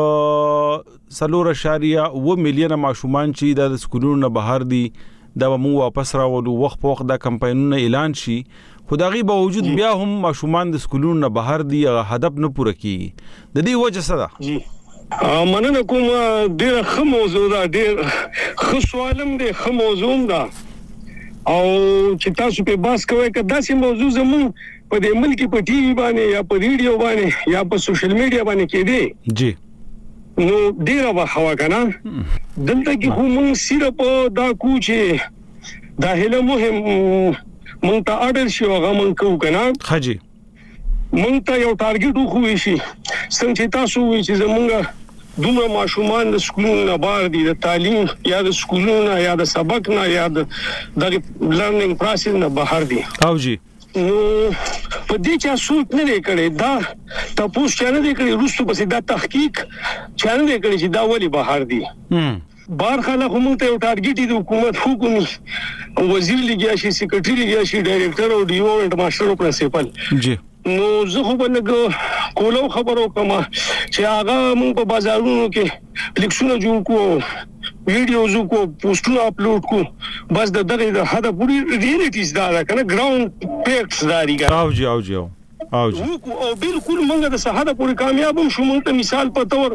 چې سلور اشاریه و میلیونه ماشومان چې د سکولونو نه بهر دي دا مو واپس راولو وخت په وخت دا کمپاینونه اعلان شي خدایي باوجود بیا هم ماشومان د سکولونو نه بهر دي هدف نه پوره کیږي د دې وجه څه ده جی مننه کوم ډیر ښه موضوع ده ډیر ښه سوالم دی ښه موضوع ده او چې تاسو په باس کوئ که داسې موضوع زمون په دې ملک په ټي وي باندې یا په ریډیو باندې یا په سوشل میډیا باندې کېدی جی نو ډیر به هوا کنه دلته کې خو مونږ صرف دا کو چې دا هله مهم مونږ ته اډر شي هغه مونږ کو کنه خجی مونږ ته یو ټارګټ وخوي شي څنګه چې تاسو وایي چې زمونږ دومره ماشومان د سکولونو نه بار دي د تعلیم یا د سکولونو یا د سبق نه یا د لرنینګ پروسس نه بهر دي او جی نو په دې چا سوچ نه کړي دا تاسو چې نه کړي روسو پسې دا تحقیق چې نه کړي چې دا ولې بهر دي بار خلک هم ته یو ټارګټ دی حکومت حکومت وزیر لګیا شي سیکریټری لګیا شي ډایریکټر او ډیو او ماستر او پرنسپل جی نو زه خو بلګ کولو خبرو کوم چې هغه موږ په بازارونو کې لیکسونه جوړ کو ویډیوز کو پوسټونه اپلوډ کو بس د دغه د هدا پوری ریالیټیز دا کنه ګراوند فیکټس داري او جی او جی او جی او بالکل موږ د صحاده پوری کامیاب شو موږ ته مثال په تور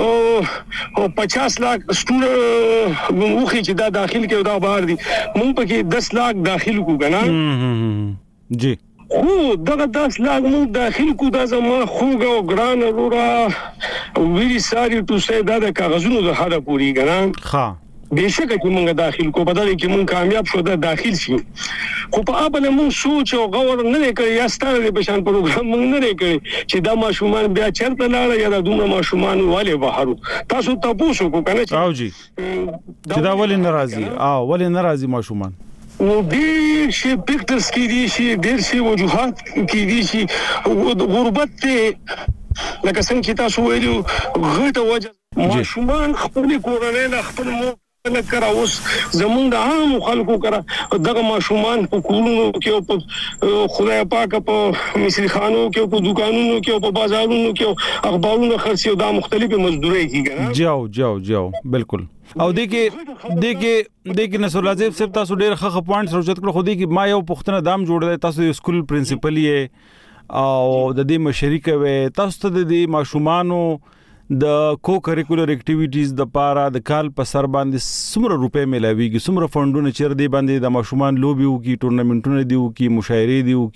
او پچاس لاک سټوډنټ موږ چې دا داخل کې دا بهر دي موږ پکې دس لاک داخل کو کنه جی خو دغه داس لاګ مو داخل کو دا زما خوګه او ګران ورا ویری ساری تو سه دا د کاغذونو د هدا پوری ګران ها بهشکه چې مونږ داخل کو بدل کې مونږ کامیاب شو دا داخل شي خو په اول مونږ سوچ او غور نه کړی یا ستاره د بشان پروګرام مونږ نه کړی چې دا ماشومان بیا چرته لاړ یا د دومره ماشومان والے بهرو تاسو تاسو کو کنه او جی چې دا ولې ناراضي او ولې ناراضي ماشومان نو ډیر شي پکټرز کې دي شي ډیر شي وجوهات کې دي شي غربت ته لکه څنګه چې تاسو ویلو غټه وجه ماشومان خپل کورنۍ نه خپل مو نه کرا اوس زمونږ د عام خلکو کرا دغه ماشومان په کورونو کې په خدای پاک په مصری خانو کې په دکانونو کې په بازارونو کې اخبارونو خرڅي دا مختلفه مزدوري کیږي جاو جاو جاو بالکل او دغه دغه دغه نصر لازم صاحب تاسو ډېر ښه پوینټ سوچت کړو خو دغه ما یو پښتنه دام جوړ دی تاسو سکول پرنسپل یې او د دې مشري کوي تاسو ته د دې ماشومانو د کو کریکولر اکټیویټیز د پاره د کال په سر باندې څومره روپے ملاويږي څومره فندونه چیر دی باندې د ماشومان لوبي او کی ټورنمنټونه دی او کی مشاعرې دی او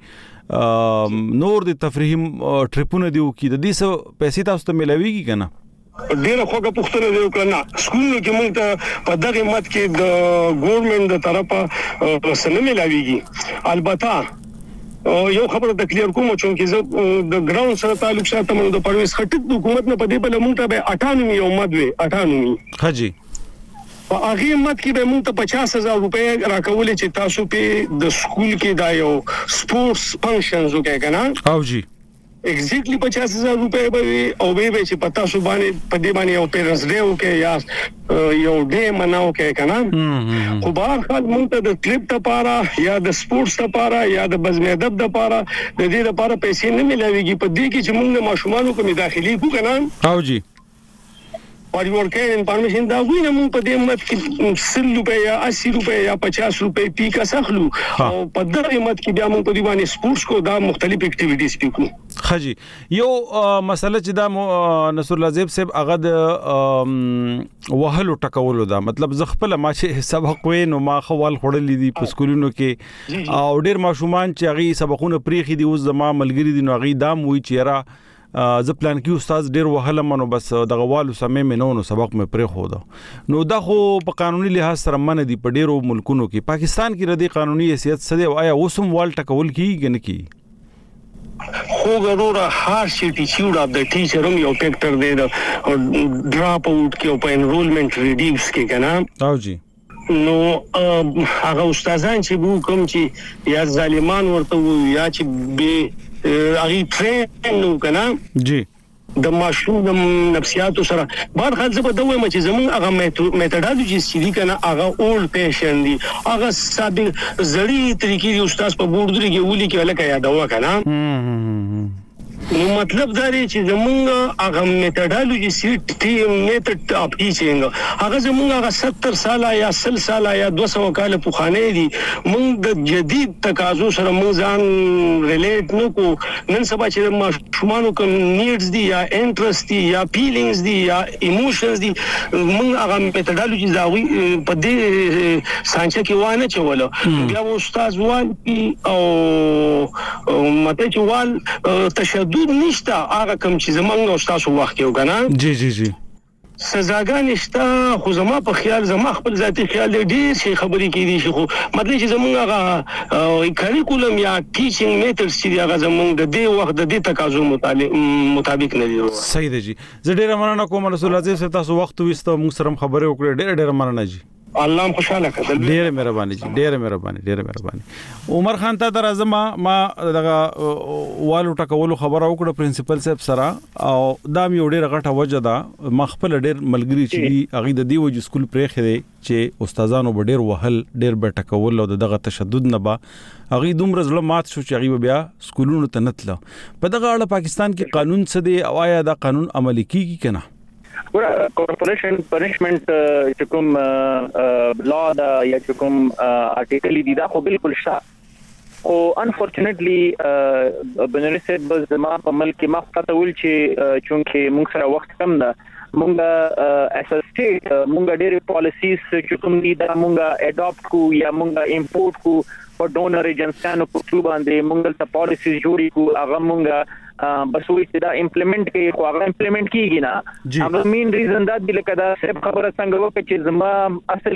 کی نور د تفریحي ټریپونه دی او کی د دې څه پیسې تاسو ته ملاويږي کنه ډیره خوګه پښتنه دی وکړه سکول کې موږ ته په دغه مت کې د ګورنمنت د طرفه سنمه ملاويږي البته یو خبره د کلیر کوم چې زه د ګراوند سره تعلق ساتم د پرويز خټک د حکومت نه په دې بل موږ ته به اټانومي او مدوي اټانومي حاجی په هغه مت کې به موږ ته پچاس هزار روپے راکولې چې تاسو په د سکول کې دا یو سپورتس فنکشنز وکړئ کنه او جی ایگزیکټلی پچاس هزار روپے به او به چې پتا سو باندې په دې باندې او پیرنټس ډے وکي یا یو ډے مناو کې کنه خو بهر حال مونږ ته د ټریپ لپاره یا د سپورتس لپاره یا د بزمي ادب لپاره د دې لپاره پیسې نه ملويږي په دې کې چې مونږ ماشومان کوم داخلي کو کنه او جی پر ورکې انفارمیشن دا وینم مونږ په دې مت کې سل روپے یا اسی روپے یا پچاس روپے پی کا سخلو او په دغه مت کې بیا مونږ په دې باندې سپورتس کو دا مختلف اکټیویټیز پیکو خجی یو مسله چې دا نصر الله زیب صاحب هغه د وهلو ټکولو دا مطلب ز خپل ما چې سبق وینم ما خوال خړلې دي په سکولونو کې او ډیر ماشومان چې هغه سبقونه پریخي دي اوس زما ملګری دي نو هغه دام وی چیرې ز پلان کې استاد ډیر وهله منو بس دغه والو سمې مې نو سبق مې پرې خو دا نو دا خو په قانوني لحاظ سره من دي په ډیرو ملکونو کې پاکستان کې ردی قانوني حیثیت سده او آیا اوسم وال ټکول کیږي نه کی خو ضروره هر شي ټیچر اف د ټیچر هم یو فیکټر دی د ډراپ اوټ کې او په انرولمنت ریډیوس کې کنه او جی نو هغه استادان چې بو کوم چې یا ظالمان ورته یا چې به هغه ټرین نو کنه جی د ماشوم د نفسیاتو سره بعد خلک به دوی مچ زمون هغه میتھډالوجي چې دي کنه هغه اولډ پیشن دي هغه ساده زړی طریقې دي استاد په بورډ کې ولي کې لکه یادوا کنه نو مطلب دا دی چې زمونږ هغه میتھډالوجي سیټ ټیم میتھډ اپ ټیچینګ هغه زمونږ هغه ستر ساله یا سل ساله یا دوه سوه کال پخوانی دي مونږ د جدید تقاضو سره مونږ ځان ریلیټ نو کو نن سبا چې ماشومانو کوم نیډز دي یا انټرست دي یا فیلینګز دي یا ایموشنز دي مونږ هغه میتھډالوجي زاوی په دې سانچه کې وانه چوله بیا استاد وال او مته چوال تشدد نشته هغه کوم چې زمونږ استاد وخت یو کنه جی جی جی سزاګان نشته خو زما په خیال زما خپل ذاتی خیال ډېر شي خبرې کیدي شي خو مطلب چې زمونږ هغه کریکولم یا ټیچینګ میتھډز چې هغه زمونږ د دې وخت د دې تقاضو مطابق نه دي. صحیح دی جی زه ډېر مننه کوم رسول الله صاحب تاسو وخت وستو موږ سره خبرې وکړې ډېر ډېر مننه جی. الله هم خوشاله کړه. ډېر مهرباني جی ډېر مهرباني ډېر مهرباني. عمر خان ته درځم ما دغه والو ټکولو خبره وکړه پرنسپل صاحب سره او دا مې ډېر غټه وجه ده ما خپل ډېر ملګری چې هغه د دې وجه سکول پرې خې چې استادانو به ډېر وهل ډېر به ټکول او دغه تشدد نه با هغه دومره ظلم مات شو چې هغه بیا سکولونو ته نتله په دغه اړه پاکستان کې قانون څه دی او آیا دا قانون عملي کیږي کنه؟ کارپوریشن پنشمنٹ چې کوم لا دا یا چې کوم آرټیکل دی دا خو بالکل شته خو انفورچونټلی بنرسد بس ما په ملک ما فتح ول چې چونکه موږ سره وخت کم ده مونږه اس ا سټیټ مونږه ډېر پالیسیز چې کوم دي دا مونږه اډاپټ کو یا مونږه امپورټ کو په ډونر ایجنسیانو په ټول باندې مونږه ته پالیسیز جوړی کو هغه مونږه بس وې چې دا امپلیمنٹ کې خو هغه امپلیمنٹ کیږي نه هغه مین ریزن دا دی لکه دا صرف خبره څنګه وکړي چې زما اصل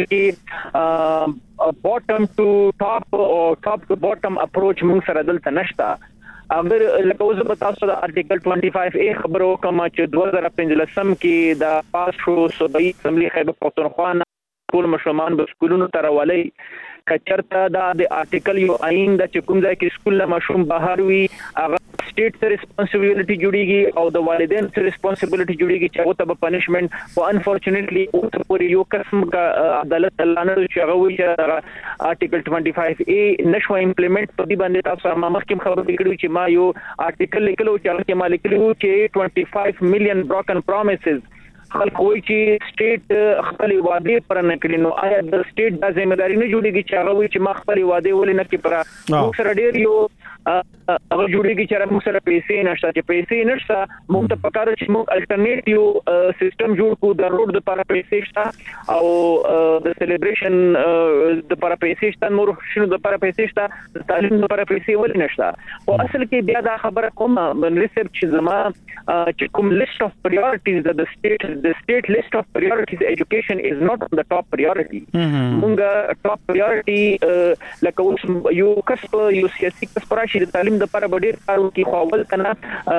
کې باټم ټو ټاپ او ټاپ ټو باټم اپروچ مونږ سره دلته نشته اگر لکه اوس په تاسو د آرټیکل پنځه پنځه ای خبرو کوم چې دوه هزار پنځلسم کې دا پاس شو صوبایي اسمبلی خیبر پختونخوا ټول مشرمان به سکولونو ته راولي کچرته دا د آرټیکل یو آئین د کوم ځای کې سکول له مشروم بهر وي هغه سټیټ سره ریسپانسیبিলিټي جوړیږي او د والدین سره ریسپانسیبিলিټي جوړیږي چې هغه ته پنیشمنت او انفورچونټلی او ته پورې یو قسم کا عدالت لانه چې هغه وی چې آرټیکل پنځه پنځه ای نشو امپلیمنٹ په دې باندې تاسو ما مخکې خبرې کړې چې ما یو آرټیکل لیکلو چې هغه کې ما لیکلو چې پنځه مليون بروکن پرومیسز خلک وایي چې سټیټ خپل وعده پر نه کړی نو آیا د سټیټ د ځمېداري نه جوړیږي چې هغه وایي چې ما خپل وعده ولې نه کړی پر موږ سره ډېر یو هغه جوړیږي چې موږ سره پیسې نشته چې پیسې نشته موږ ته پکاره چې موږ الټرنیټیو سیستم جوړ کړو د روډ لپاره پیسې شته او د سلیبریشن د لپاره پیسې شته نور شنو د لپاره پیسې شته د تعلیم لپاره پیسې ولې نشته او اصل کې بیا دا خبره کوم ریسرچ چې زما چې کوم لیست اف پرایورټیز د سټیټ the state list of priorities education is not on the top priority مونږه top priority لکه اوس یو کس یو سیاسي کس پراشي د تعلیم د لپاره ډېر کار کوي خو اول کنه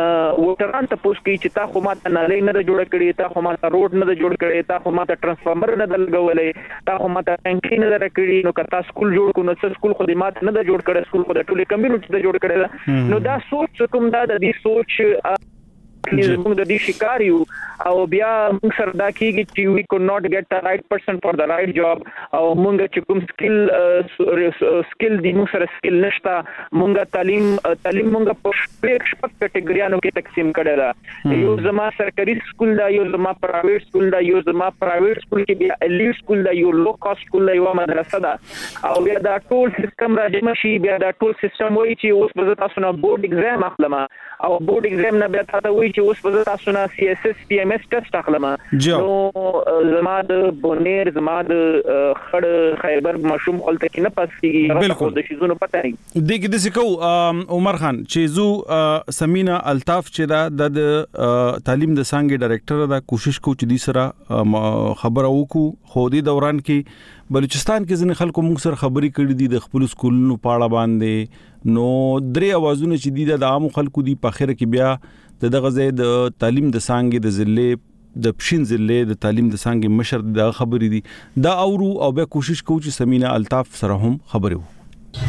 وټران ته پوښتنه کوي چې تا خو ماته نه نه جوړ کړی تا خو ماته روډ نه جوړ کړی تا خو ماته ترانسفارمر نه لګولې تا خو ماته ټانکي نه راکړي نو کتا سکول جوړ کو نو سکول خو دې ماته نه جوړ کړی سکول خو د ټولې کمیونټي ته جوړ کړی نو دا سوچ کوم دا د دې سوچ موږ د دې شکار یو او بیا موږ سره دا کیږي چې we could not get the right person for the right job او موږ چې کوم سکل سکل دی موږ سره سکل نشته موږ تعلیم تعلیم موږ په شپږ شپږ کټګوریانو کې تقسیم کړل دا یو زما سرکاري سکول دا یو زما پرایویټ سکول دا یو زما پرایویټ سکول کې بیا الیټ سکول دا یو لو کاست سکول دا یو مدرسه ده او بیا دا ټول سیستم راځي مشي بیا دا ټول سیستم وایي چې اوس به تاسو نه بورډ ایگزام اخلم او بورډ ایگزام نه بیا تاسو وایي چې اوس به تاسو نه سی اس اس پی ام اس ټیسټ اخلم نو زما د بونیر زما د خړ خیبر مشوم خپل کې نه پاسيږي بالکل د شیزونو پته نه د کې د سکو عمر خان چې زو سمینا الطاف چې دا د تعلیم د سانګي ډایریکټر دا کوشش کو چې د سره خبره وکړو خو د دوران کې بلوچستان کې ځنې خلکو موږ سره خبرې کړې دي د خپل سکولونو پاړه باندې نو درې اوازونه چې دي د عام خلکو دي په اخر کې بیا دغه ځای د تعلیم د سانګي د ضلع د پښین ضلع د تعلیم د سانګي مشر د خبرې دي دا اورو او بیا کوشش کوو چې سمینا الطاف سره هم خبرې وو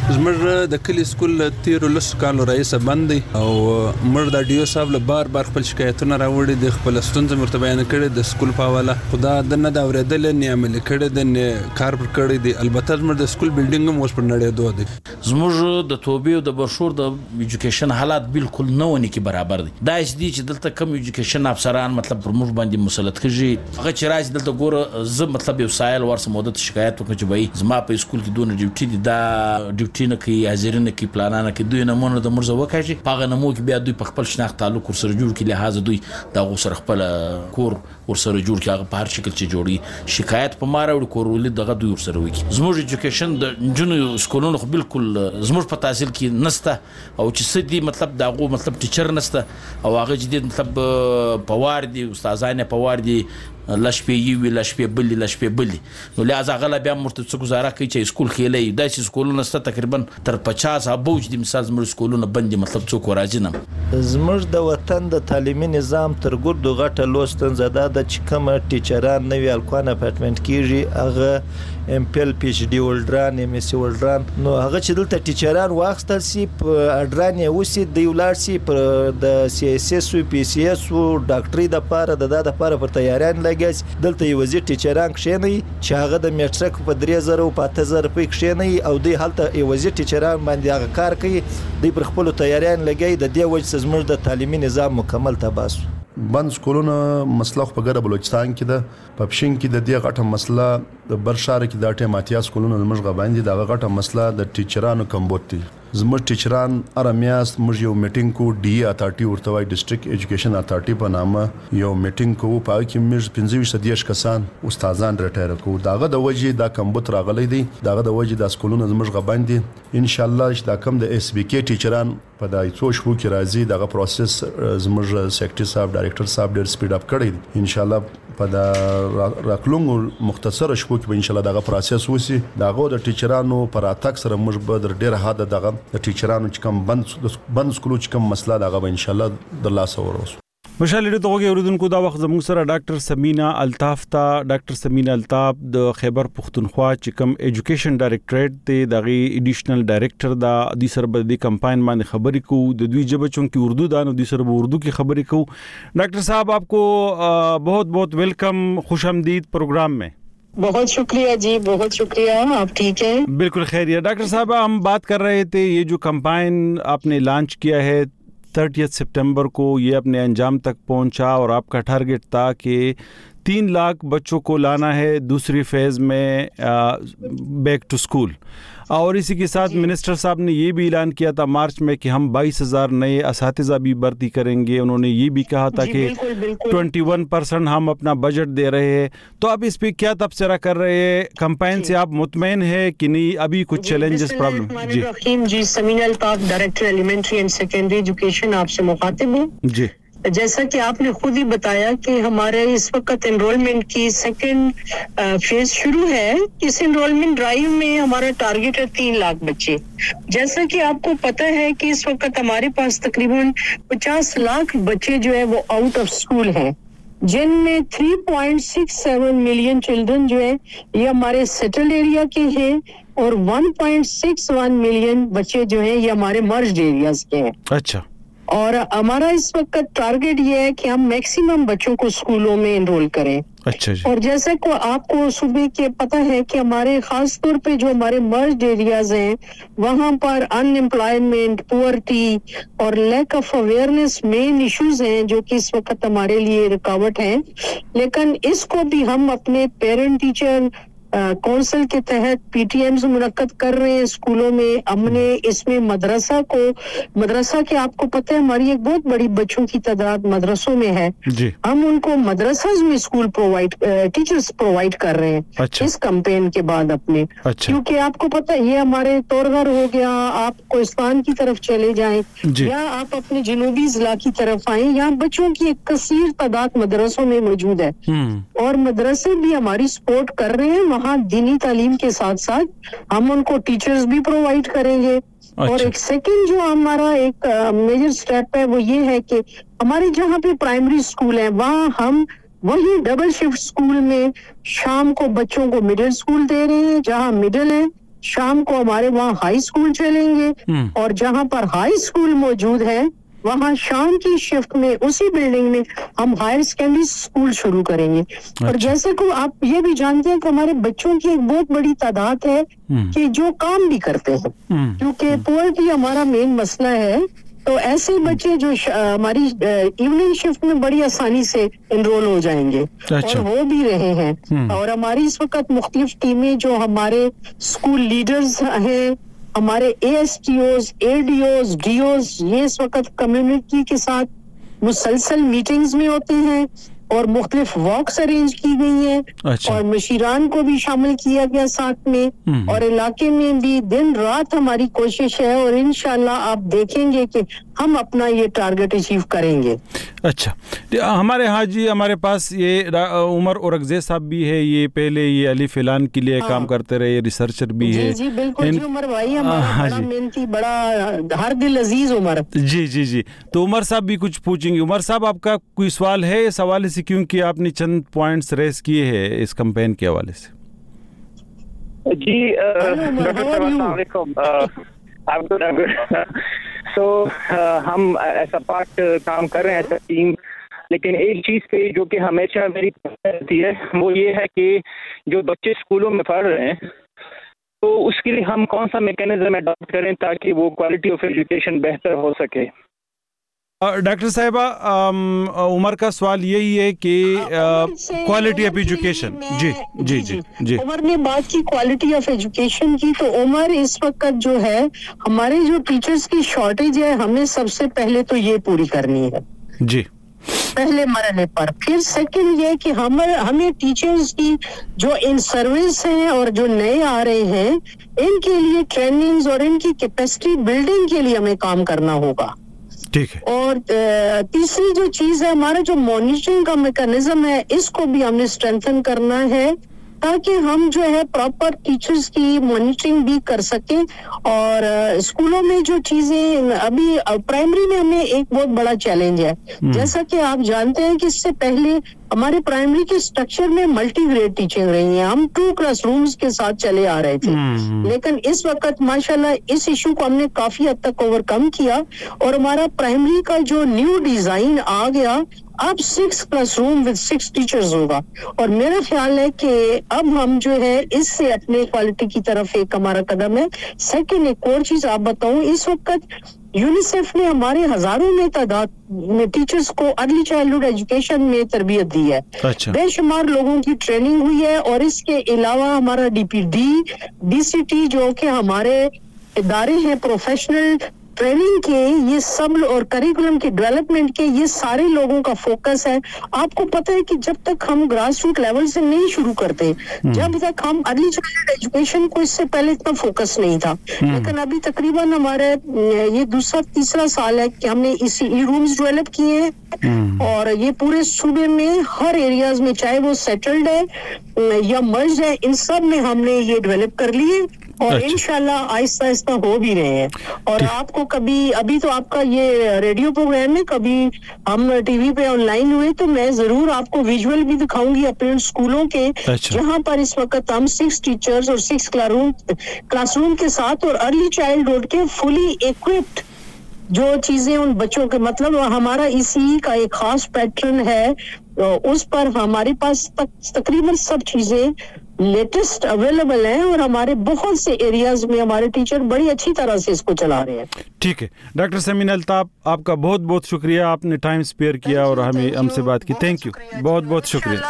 زموږ د کلی سکول تیر لس کال رئیس باندې او مر د ډیو صاحب له بار بار خپل شکایتونه راوړي د خپل ستونزې مرته بیان کړي د سکول په حواله خدا د نه دا اوریدل نه عمل کړي د کار پر کړي دي البته زموږ د سکول بلډینګ هم اوس پر نړۍ دوه دي زموږ د توبې او د برشور د ایجوکیشن حالات بالکل نه ونی کې برابر دي دا اس دي چې دلته کم ایجوکیشن افسران مطلب پر موږ باندې مسلط کیږي هغه چې راځي دلته ګوره زه مطلب یو سایل ورسره مدت شکایت وکړم چې وای زما په سکول کې دونه ډیوټي دي دا ډیوټي نه کوي حاضرینه کې پلانانه کې دوی نه مونږ د مرزه وکړي پاغه نمو کې بیا دوی په خپل شناخت تعلق ور سره جوړ کړي لہذا دوی دا غوسر خپل کور ور سره جوړ کړي هغه په هر شکل چې جوړي شکایت په ماره وړ کورولې دغه دوی ور سره وکړي زموږ ایجوکیشن د جنو سکولونو بالکل زموږ په تحصیل کې نسته او چې سدي مطلب دا غو مطلب ټیچر نسته او هغه جديد مطلب پوار دي استادانه پوار دي لشپې یو لشپې بلی لشپې بلی نو لہذا غلا بیا مرته څه گزاره کوي چې سکول خېلې داسې سکولونه ست تقریبا تر پچاس ابوج د مثال زموږ سکولونه بندي مطلب څوک راځي نه زموږ د وطن د تعلیمي نظام تر ګردو غټه لوستن زده د چکم ټیچران نوی الکوان اپارټمنټ کیږي هغه ام پی ال پی ایچ ډي ولډران ام اس سی ولډران نو هغه چې دلته ټیچران واخستل سي په اډران یې وسی د ولار سي پر د سی اس اس او پی سی اس او ډاکټري د پاره د د پاره پر تیاریان لګیس دلته یو وزیر ټیچران کښینی چې هغه د میټرک په درې زره او په اته زره په کښینی او دی حالت یو وزیر ټیچران باندې هغه کار کوي د پر خپل تیاریان لګي د دې وجه زموږ د تعلیمي نظام مکمل تباس بند سکولونه مسله په ګډه بلوچستان کې ده په پښین کې د دې غټه مسله د برشار کې د اټه ماتیا سکولونه زموږ غباندې د غټه مسله د ټیچرانو کمبوت دي زموږ ټیچران ارمیاس موږ یو میټینګ کو ډي اتارټي ورته وای ډیسټریکټ ایجوکیشن اتارټي په نامه یو میټینګ کو په کې موږ پنځه ویشت دیش کسان استادان ریټایر کو داغه د وجې دا کمبوت راغلی دی داغه د وجې د سکولونه زموږ غباندې ان شاء الله چې دا کم د اس بي کې ټیچران په دای څو شپو کې راځي دغه پروسس زموږ سیکریټری صاحب ډایریکټر صاحب ډیر سپیډ اپ کړی ان شاء الله په دا راکلونګ مختصر شپو کې ان شاء الله دغه پروسس وسی دغه د ټیچرانو پر اتاک سره موږ به ډیر هاده دغه د ټیچرانو چې کوم بند بند سکولو چې کوم مسله دغه به ان شاء الله د لاس وروسو مشال دې توګه اوریدونکو دا وخت زموږ سره ډاکټر سمینا الطاف تا ډاکټر سمینا الطاف د خیبر پختونخوا چې کوم ایجوکیشن ډایریکټریټ ته دغه ایډیشنل ډایریکټر دا د سربر د کمپاین باندې خبرې کو د دوی جبه چون کې اردو دانو د سربر اردو کې خبرې کو ډاکټر صاحب आपको बहुत बहुत वेलकम खुशामदीद प्रोग्राम में बहुत शुक्रिया जी बहुत शुक्रिया आप ठीक हैं बिल्कुल खैरियत डॉक्टर साहब हम बात कर रहे थे ये जो कैंपेन आपने लॉन्च किया है तीस सितंबर को ये अपने अंजाम तक पहुंचा और आपका टारगेट था कि तीन लाख बच्चों को लाना है दूसरी फेज में बैक टू स्कूल और इसी के साथ मिनिस्टर साहब ने ये भी ऐलान किया था मार्च में कि हम बाईस हज़ार नए असातिज़ा भी भर्ती करेंगे उन्होंने ये भी कहा था कि इक्कीस परसेंट हम अपना बजट दे रहे हैं तो अब इस पे क्या तबसरा कर रहे हैं कैंपेन से आप मुतमईन है कि नहीं अभी कुछ चैलेंजेस प्रॉब्लम जी जी Samina Altaf director elementary and secondary education आपसे मुखातिब हूं जी जैसा कि आपने खुद ही बताया कि हमारे इस वक्त एनरोलमेंट की सेकंड फेज शुरू है इस एनरोलमेंट ड्राइव में हमारा टारगेट है तीन लाख बच्चे जैसा कि आपको पता है कि इस वक्त हमारे पास तकरीबन पचास लाख बच्चे जो है वो आउट ऑफ स्कूल हैं जिनमें तीन पॉइंट छह सात मिलियन चिल्ड्रन जो है ये हमारे सेटल्ड एरिया के हैं और एक पॉइंट छह एक मिलियन बच्चे जो हैं ये हमारे मर्ज्ड एरियाज के हैं अच्छा और हमारा इस वक्त टारगेट ये है कि हम मैक्सिमम बच्चों को स्कूलों में एनरोल करें अच्छा जी। और जैसे को आपको सुबह के पता है कि हमारे खास तौर पे जो हमारे मर्ज्ड एरियाज हैं वहां पर अनएम्प्लॉयमेंट पुअर्टी और lack of awareness main issues हैं जो कि इस वक्त हमारे लिए रुकावट हैं लेकिन इसको भी हम अपने पेरेंट टीचर काउंसिल के तहत पीटीएम्स मुनक्कद कर रहे हैं स्कूलों में हमने इसमें मदरसा को मदरसा के आपको पता है हमारी एक बहुत बड़ी बच्चों की तादाद मदरसों में है जी। हम उनको मदरसा में स्कूल प्रोवाइड टीचर्स प्रोवाइड कर रहे हैं अच्छा। इस कैंपेन के बाद अपने अच्छा। क्योंकि आपको पता है ये हमारे तौरगर हो गया आप कोस्तान की तरफ चले जाएं या आप अपने जनूबी जिला की तरफ आए यहाँ बच्चों की एक कसीर तादाद मदरसों में मौजूद है और मदरसे भी हमारी सपोर्ट कर रहे हैं वहाँ दीनी तालीम के साथ साथ हम उनको टीचर्स भी प्रोवाइड करेंगे अच्छा। और एक सेकंड जो हमारा एक मेजर स्टेप है वो ये है कि हमारे जहाँ पे प्राइमरी स्कूल है वहाँ हम वही डबल शिफ्ट स्कूल में शाम को बच्चों को मिडिल स्कूल दे रहे हैं जहाँ मिडिल है शाम को हमारे वहाँ हाई स्कूल चलेंगे और जहाँ पर हाई स्कूल मौजूद है वहाँ शाम की शिफ्ट में उसी बिल्डिंग में हम हायर सेकेंडरी स्कूल शुरू करेंगे। अच्छा। और जैसे को आप ये भी जानते हैं कि हमारे बच्चों की एक बहुत बड़ी तादाद है कि जो काम भी करते हैं, क्योंकि पुअर्टी हमारा मेन मसला है। तो ऐसे बच्चे जो हमारी इवनिंग शिफ्ट में बड़ी आसानी से एनरोल हो जाएंगे। अच्छा। और हो भी रहे हैं। और हमारी इस वक्त मुख्तलिफ टीमें जो हमारे स्कूल लीडर्स हैं, हमारे ए एस टी ओज, ए डी ओज, डी ओज, ये इस वक्त कम्युनिटी के साथ मुसलसल मीटिंग्स में होते हैं और मुख्तलिफ वॉक्स अरेंज की गई हैं। अच्छा। और मशीरान को भी शामिल किया गया साथ में, और इलाके में भी दिन रात हमारी कोशिश है और इंशाल्लाह आप देखेंगे कि हम अपना ये टारगेट अचीव करेंगे। अच्छा, हमारे यहाँ जी हमारे पास ये उमर औरंगजेब साहब भी है, ये पहले ये अलिफ ऐलान के लिए हाँ। काम करते रहे, रिसर्चर भी जी, है। जी बिल्कुल इन... जी उमर भाई हमारा हाँ, बड़ा मेहनती, बड़ा हर दिल अजीज उमर। जी जी जी तो उमर साहब भी कुछ पूछेंगे। उमर साहब, आपका कोई सवाल है इस हवाले से, क्योंकि आपने चंद पॉइंट्स रेस किए हैं इस कैंपेन के हवाले से? जी सो हम ऐसा पार्ट काम कर रहे हैं ऐसा टीम, लेकिन एक चीज पे जो कि हमेशा मेरी रहती है वो ये है कि जो बच्चे स्कूलों में पढ़ रहे हैं तो उसके लिए हम कौन सा मैकेनिज्म अडॉप्ट करें ताकि वो क्वालिटी ऑफ एजुकेशन बेहतर हो सके। डॉक्टर साहिबा, उमर का सवाल यही है कि क्वालिटी ऑफ एजुकेशन। जी जी जी जी उमर ने बात की क्वालिटी ऑफ एजुकेशन की, तो उमर इस वक्त जो है हमारे जो टीचर्स की शॉर्टेज है, हमें सबसे पहले तो ये पूरी करनी है जी पहले मरहले पर। फिर सेकंड ये कि हम हमें टीचर्स की जो इन सर्विस हैं और जो नए आ रहे हैं इनके लिए ट्रेनिंग्स और इनकी कैपेसिटी बिल्डिंग के लिए हमें काम करना होगा। ठीक है। और तीसरी जो चीज है, हमारा जो मॉनिटरिंग का मैकेनिज्म है इसको भी हमने स्ट्रेंथन करना है ताकि हम जो है प्रॉपर टीचर्स की मॉनिटरिंग भी कर सकें। और स्कूलों में जो चीजें अभी प्राइमरी में हमें एक बहुत बड़ा चैलेंज है, जैसा कि आप जानते हैं कि इससे पहले हमारे प्राइमरी के स्ट्रक्चर में मल्टी ग्रेड टीचिंग रही है, हम टू क्लास रूम्स के साथ चले आ रहे थे। लेकिन इस वक्त माशाल्लाह इस इशू को हमने काफी हद तक ओवरकम किया और हमारा प्राइमरी का जो न्यू डिजाइन आ गया, अब six classroom with six teachers होगा। और मेरा ख्याल है कि अब हम जो है इससे अपने क्वालिटी की तरफ एक हमारा कदम है। सेकंड एक और चीज आप बताऊं, इस वक्त यूनिसेफ ने हमारे हजारों में तादाद में टीचर्स को अर्ली चाइल्डहुड एजुकेशन में तरबियत दी है। अच्छा। बेशुमार लोगों की ट्रेनिंग हुई है और इसके अलावा हमारा D P D, D C T जो कि हमारे इदारे हैं प्रोफेशनल ट्रेनिंग के, ये सब और करिकुलम के डेवलपमेंट के, ये सारे लोगों का फोकस है। आपको पता है कि जब तक हम ग्रास रूट लेवल से नहीं शुरू करते, जब तक हम अर्ली चाइल्डहुड एजुकेशन को इससे पहले इतना फोकस नहीं था, लेकिन अभी तकरीबन हमारे ये दूसरा तीसरा साल है कि हमने इसी ई रूम्स डेवलप किए हैं और ये पूरे सूबे में हर एरियाज में, चाहे वो सेटल्ड है या मर्ज है, इन सब में हमने ये डेवलप कर लिए और अच्छा। इंशाल्लाह आहिस्ता आहिस्ता हो भी रहे हैं। और आपको कभी, अभी तो आपका ये रेडियो प्रोग्राम है, कभी हम टीवी पे ऑनलाइन हुए तो मैं जरूर आपको विजुअल भी दिखाऊंगी अपने स्कूलों के, अच्छा। जहाँ पर इस वक्त हम सिक्स टीचर्स और सिक्स क्लासरूम क्लासरूम के साथ और अर्ली चाइल्डहुड के फुली इक्विप्ड जो चीजें उन बच्चों के, मतलब हमारा इसी का एक खास पैटर्न है, उस पर हमारे पास तक, तकरीबन सब चीजें लेटेस्ट अवेलेबल हैं और हमारे बहुत से एरियाज में हमारे टीचर बड़ी अच्छी तरह से इसको चला रहे हैं। ठीक है डॉक्टर समीना अल्ताफ, आपका बहुत बहुत शुक्रिया, आपने टाइम स्पेयर किया और हमें हमसे बात की। थैंक यू, बहुत बहुत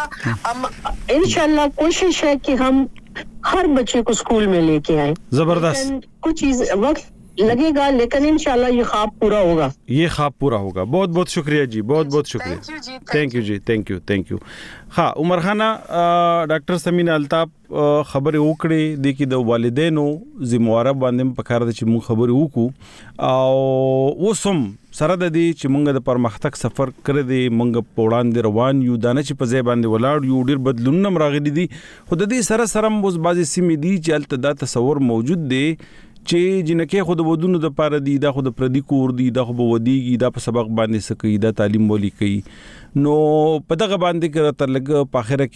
शुक्रिया। इंशाल्लाह कोशिश है कि हम हर बच्चे को स्कूल में लेके आए। जबरदस्त। कुछ चीज वक्त लगेगा लेकिन इंशाल्लाह ये ख्वाब पूरा होगा, ये ख्वाब पूरा होगा। बहुत बहुत शुक्रिया जी, बहुत बहुत शुक्रिया। थैंक यू जी, थैंक यू थैंक यू। हाँ उमर खाना, डॉक्टर समीना अल्ताफ खबर वकړې د کې د والدینو ذمہواره باندې پکار د چې مون خبرې وکړو او وسم سره د دې چې مونږ د پرمختګ سفر کړی دی، مونږ په وړاندې روان یو، دانه چې په ځای باندې ولاړ یو، ډیر بدلونونه راغلي دي، خو د دې سره سره موږ بعضې سیمې دي چې هلته دا تصور موجود دی چې جنکه خود ودونو د پاره دی دا خود پردي کور دی دا خو ودیږي دا په سبق باندې سکی دا تعلیم ولي کوي نو په دغه باندې کړه تر لګ په اخره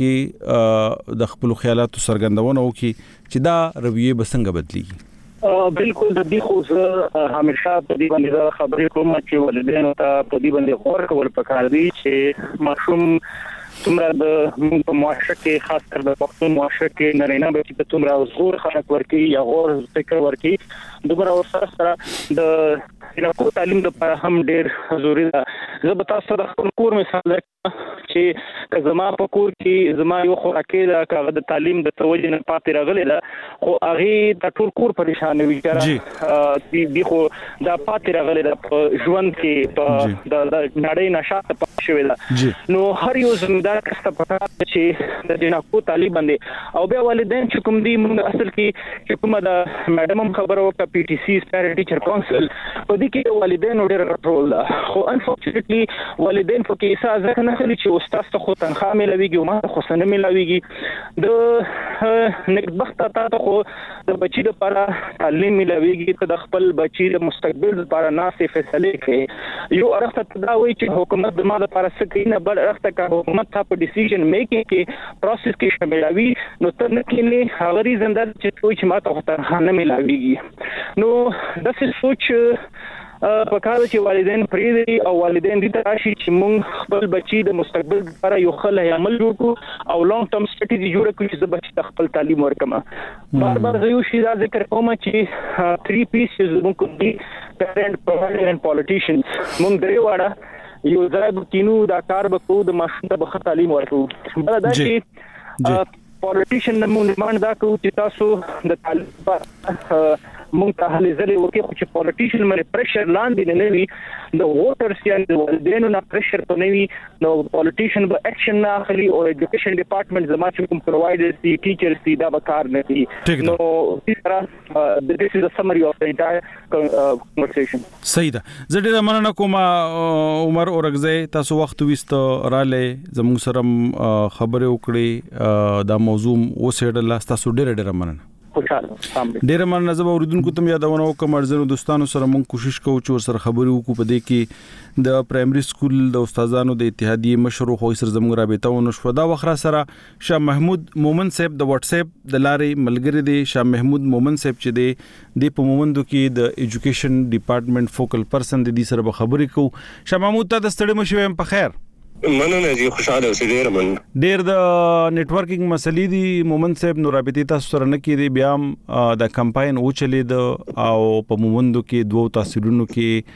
کې د خپل خیالاتو سرګندونه وکي چې دا رویه بسنګ بدلیږي بالکل د دې خو همیشه په دې باندې خبرې کوم چې والدین ته په دې باندې غور کول پکار دي چې ماشوم څومره د په معاشره کې خاص کر د پښتون معاشره کې نارینه به چې څومره زور خلک ورکی یا غور فکر ورکی دومره سره سره د سینکو تعلیم د پر هم ډیر ضروری ده. زه به تاسو د خپل کور مثال درکړم چې زما په کور کې زما یو خوراکي د کاغذ د تعلیم د توجه نه پاتې راغلی ده خو هغه د ټول کور پریشان وي چې دی خو دا پاتې راغلی ده په ژوند کې په د نړۍ نشاط پاتې شوی ده نو هر یو زمیندار کسته پکار چې د جنکو تعلیم باندې او بیا والدین چې کوم دي موږ اصل کې چې کومه د میډم خبرو کا پی ټی سی سپیر ټیچر کونسل په دې کې والدین ډېر رول ده خو انفورچونټلی والدین په کې اساس ځکه نه خلی چې استاد ته خو تنخواه ملويږي او ما خو سن ملويږي د نکبخت ته خو د بچی لپاره تعلیم ملويږي ته د خپل بچی د مستقبل لپاره ناسې فیصله کوي یو ارخته تداوی چې حکومت د ما لپاره سکه نه بل ارخته کا حکومت ته په ډیسیژن میکینګ کې پروسس کې شاملوي نو تر نه کې هغه ریزندل چې کوئی چې ما ته تنخواه نه ملويږي نو د څه سوچ په کار چې والدین پریدي او والدین دې ته راشي چې موږ خپل بچي د مستقبل لپاره یو خل عمل وکړو او لانګ ټرم سټریټجی جوړ کړو چې بچي ته خپل تعلیم ورکړم بار بار زه یو شی دا ذکر کوم چې تھری پیسز موږ دي پیرنټ پرووایډر اند پالیټیشنز موږ درې واړه یو ځای به کینو دا کار به کوو د ماشوم ته به تعلیم ورکړو بل دا چې پالیټیشن موږ مان دا کوو چې تاسو د تعلیم مونږ ته هلي ځلې وکړي خو چې پالیټیشن باندې پریشر لاندې نه وي د ووټرز یا د والدینو نه پریشر په نه وي نو پالیټیشن به اکشن نه اخلي او ایجوکیشن ډپارټمنټ زما چې کوم پرووایډرز دي ټیچرز دي دا به کار نه کوي نو this is a summary of the entire conversation. صحیح ده زه ډیره مننه کوم عمر اورګزی تاسو وخت وست رااله زموږ سره خبرې وکړې دا موضوع وسېډل تاسو ډیره ډیره مننه ډیره مننه زه به اوریدونکو ته یادونه وکم ارزنو دوستانو سره مونږ کوشش کوو چې سره خبرې وکړو په دې کې د پرایمري سکول د استادانو د اتحادیه مشر خو سر زموږ رابطه ونه شو دا وخت سره شاه محمود مومن صاحب د واتس اپ د لارې ملګری دی شاه محمود مومن صاحب چې دی د په مومندو کې د ایجوکیشن ډپارټمنټ فوکل پرسن د دې سره خبرې کوو شاه محمود ته د ستړي مشوم په خیر مننه جی خوشاله اوسې ډیر من ډیر د نتورکینګ مسلې دي مومن صاحب نو رابطې تاسو سره نه کېدی بیا د کمپاین او چلید او په مومندو کې دوه تحصیلونو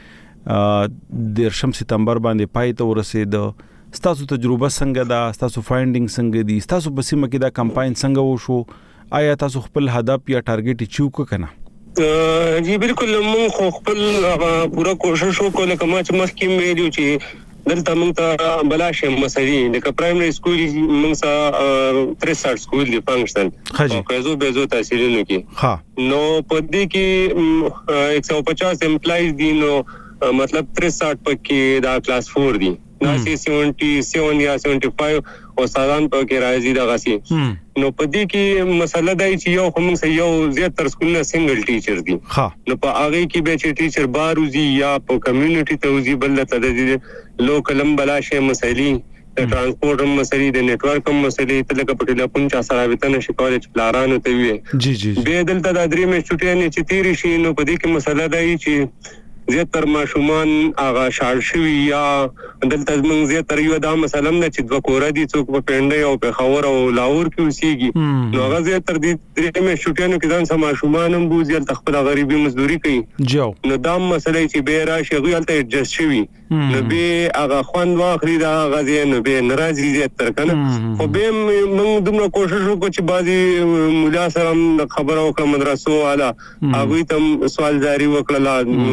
کې د شم سپتمبر باندې پای ته ورسېد ستاسو تجربه څنګه ده ستاسو فایندینګ څنګه دي ستاسو په سیمه کې دا کمپاین څنګه وشو آیا تاسو خپل هدف یا ټارګټ چوک کنه جی بالکل موږ خو خپل پورا کوشش وکړو کومه چې مخکې ویلو چې دلته موږ ته بلاشه مسلې د پرایمري سکول موږ سره تریسټ سکول دی فنکشن او کزو بزو تحصیلونو کې ها نو په دې کې ایک سو پچاس امپلایز دي نو مطلب تریسټ پکې دا کلاس فور دي دا سیونټي سیون یا سیونټي فایو او سادان پکې راځي دا غسي نو په دې کې مسله دا چې یو هم سه یو زیاتره سکولونه سنگل ټیچر دي نو په هغه کې به چې ټیچر باروزي یا په کمیونټي ته وزي بل ته د لوکلم بلاشه مسلې د ترانسپورت هم مسلې د نتورک هم مسلې ته لکه په ټلیفون چا سره وته نشي کولای چې پلارانو ته وي جی جی به دلته د درې مې چټیانې چې تیری شي نو په دې کې مسله دا چې زیاتر ماشومان هغه شال شوی یا دلته موږ زیاتر یو دا مثلا چې دوه کور دي څوک په پنده او په خور او لاور کې اوسېږي نو هغه زیاتر دي درې مې شوټیانو کې ځان سم ماشومان هم بوزي تل خپل غریبي مزدوري کوي جو نو دا مسله چې به راشي غوي الته ایڈجسټ شوی نو به هغه خوند واخلي دا غزي نو به ناراضي زیاتر کنه خو به موږ دومره کوشش وکړو چې بعضي مولا سره خبرو وکړه مدرسو والا هغه ته سوال جاری وکړه کلی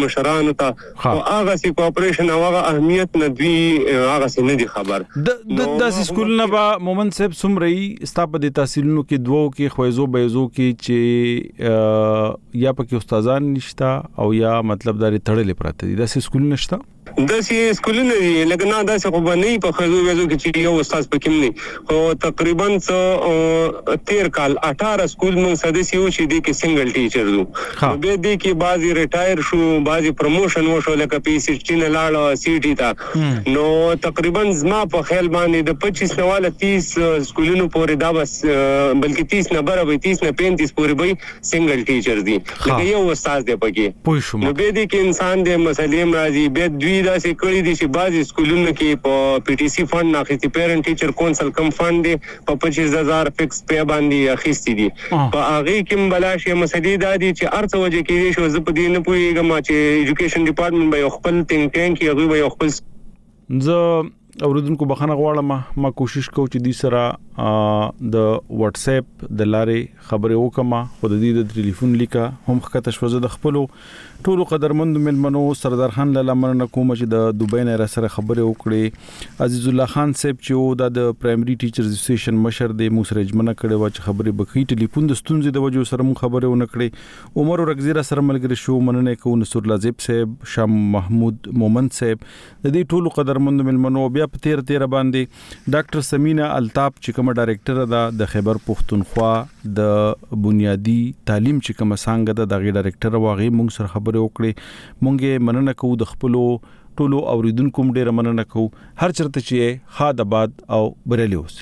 مشرانو ته او هغه سي کوآپریشن او هغه اهمیت نه دوی هغه سي نه دي خبر د د سکول نه با مومن صاحب سمري ستاپ د تحصیلونو کې دوو کې خويزو بيزو کې چې یا پکې استادان نشتا او یا مطلب داري تړلې پراته دي د سکول نشتا د سي سکولونه لکه نه د څه خو باندې په خزو وځو کې چې یو استاد پکې نه خو تقریبا څو تیر کال اٹھارہ سکول مونږ سدسي و چې د کې سنگل ټیچر وو به د کې بعضي ریټایر شو بعضي پروموشن وشو لکه پی سیکسټین لاړ سی ټی تا نو تقریبا زما په خیال باندې د پچیس نواله تیس سکولونو پورې دا بس بلکې تیس نه برابر تیس نه پینتیس پورې به سنگل ټیچر دي لکه یو استاد دی پکې نو به د کې انسان د مسلې راځي به دوی دا سي کړی دي چې بعضي سکولونو کې په پی ټي سي فند اخیستي پیرنټ ټیچر کونسل کم فند دی په پچیس هزار فکس پی باندې اخیستي دي په هغه کې بلاشي مسلې دا دي چې ارڅ وجه کې شو زه په دې نه پوهیږم چې ایجوکیشن ډپارټمنټ به خپل ټینګ ټینګ کې هغه به خپل زه اوریدونکو بخښنه غواړم ما کوشش کوم چې د سره د واتس اپ د لارې خبرې وکم خو د دې د ټلیفون لیکه هم خکته شوزه د خپل ټولو قدرمند ملمنو سردار خان لاله مننه کوم چې د دوبۍ نه را سره خبرې وکړي عزیز الله خان صاحب چې د پرایمري ټیچرز اسوسییشن مشر د موسرجمنه کړي و چې خبرې بخې ټلیفون د ستونزې د وجو سره مون خبرې ونه کړي عمر ورغزیره سره ملګری شو مننه کوم نصر لازب صاحب شام محمود مومن صاحب د دې ټولو قدرمند ملمنو بیا په تیر تیر باندې ډاکټر سمینا الطاف چې کوم ډایریکټر ده د خیبر پختونخوا د بنیادی تعلیم چې کوم څنګه ده د ډایریکټر واغې مونږ سره خبرې وکړې مونږه مننه کوو د خپل ټولو اوریدونکو ډېر مننه کوو هر چرته چې خاد آباد او بریلی اوسه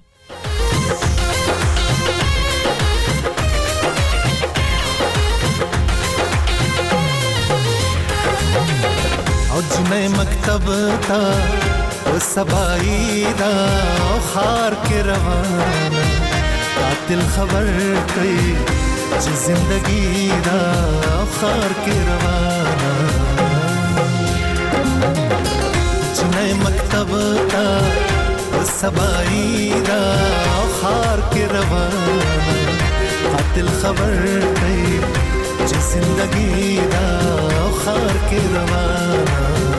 او جنې مکتب تا او سبای دا خار کې روان قاتل خبر کوي چې زندگی دا خار کې روان جنې مکتب تا او سبای دا خار کې روان قاتل خبر کوي چې زندگی دا خار کې روان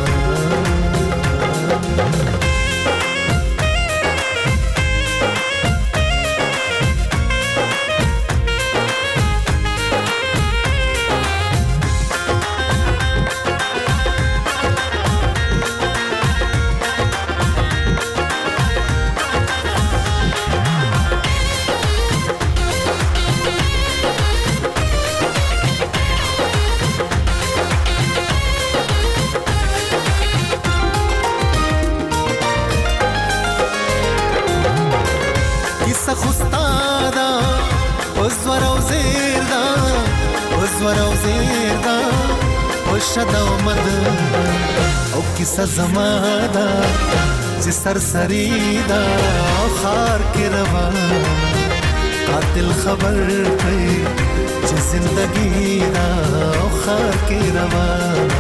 او کیسه زماده چې سرسری دا خار کې روان قاتل خبر کوي چې زندگی دا خار کې روان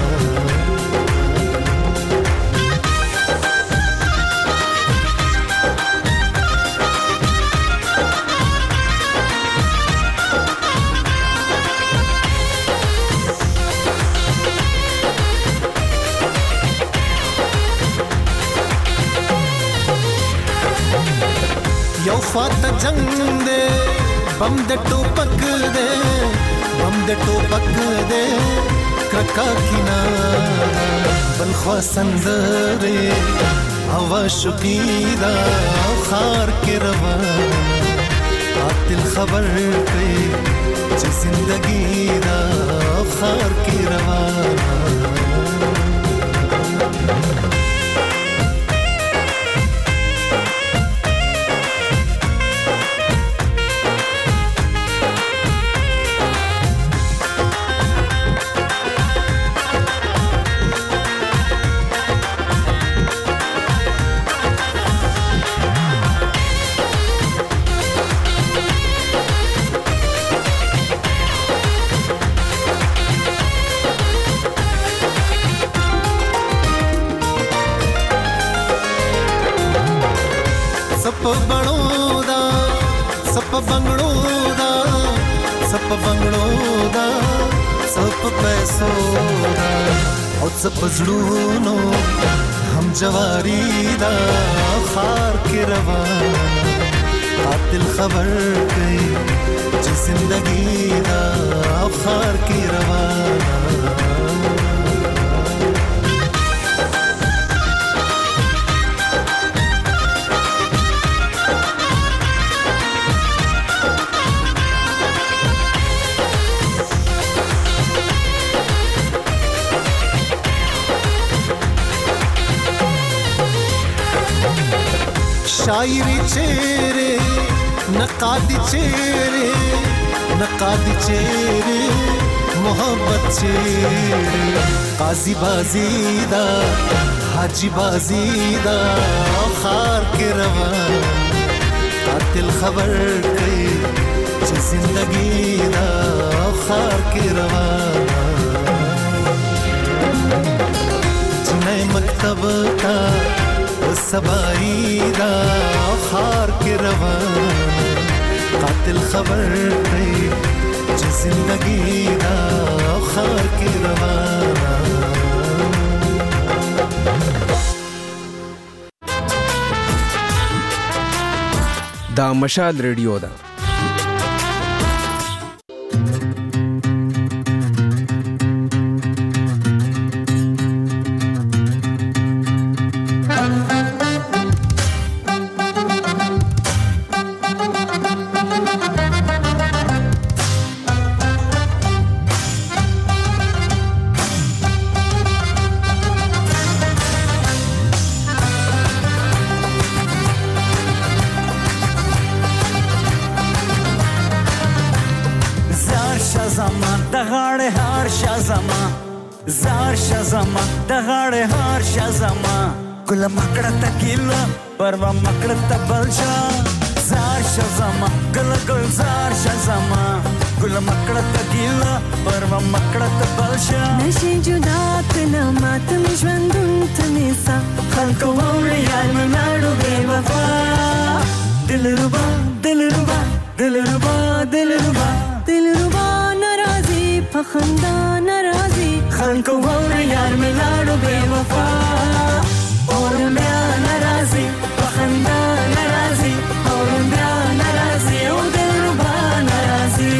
یو فات جنگ دے بم د ټوپک دے بم د ټوپک دے کرکا کینا بل خوا سندره هوا شقیدا خار کې روان قاتل خبر کوي چې زندگی دا خار کې روان सप बंगड़ो दा सप बंगड़ो दा सप बंगड़ो दा सब पैसो दा او सब زړونو هم جواری دا خار کې روان قاتل خبر کوي چې زندگی دا خار کې روان शायरी चेहरे नकादी चेहरे नकादी चेहरे मोहब्बत चेहरे काजी बाजीदा हाजी बाजीदा खार के रवान कातिल खबर कई च जिंदगी दा खार के रवान जिन्हें मकतब का सबाई दा खार के रवान कातिल खबर कई च जिंदगी दा खार के रवान دا مشال ریډیو دا زار شزما دغړ هار شزما ګل مکړه تکیلا پروا مکړه تبلشا زار شزما ګل ګل زار شزما ګل مکړه تکیلا پروا مکړه تبلشا نشي جدا کنا مات مژوندون تنسا خلق وور یار مناړو بے وفا دلربا دلربا دلربا دلربا دلربا ناراضي پخندا ناراضي خلق وور یار ملاړو بے وفا اور بیا ناراضي پخندا ناراضي اور بیا ناراضي او دلربا ناراضي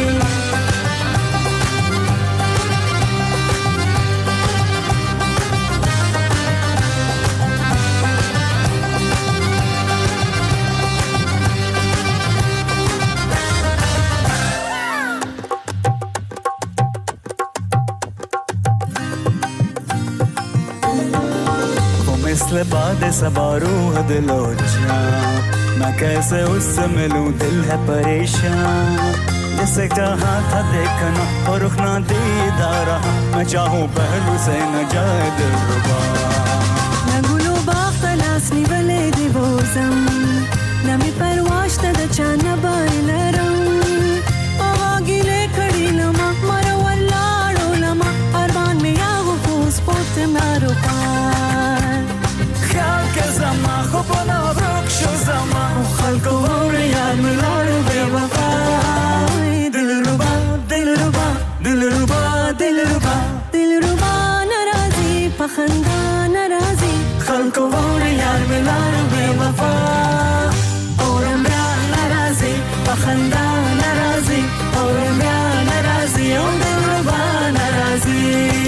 مثل باد सबा रूह दिलो जान मैं कैसे उससे मिलूं दिल है परेशान जैसे कहा था देखना और रुख ना दीदार मैं चाहूं पहलू से न जाए दिलरुबा नगुलो बाखलास निवले दिवोजम नमी परवाश तद चाना बाइलरम आवागिले खड़ी लमा मरो वल्लाड़ो लमा अरमान में यागो फूस पोत मारो पार زما خو په ناورک شو زما خلکو ووري یار ملاړو بے وفا دلربا دلربا دلربا دلربا دلربا ناراضي پخندا ناراضي خلکو ووري یار ملاړو بے وفا اورم بیا ناراضي پخندا ناراضي اورم بیا ناراضي او دلربا ناراضي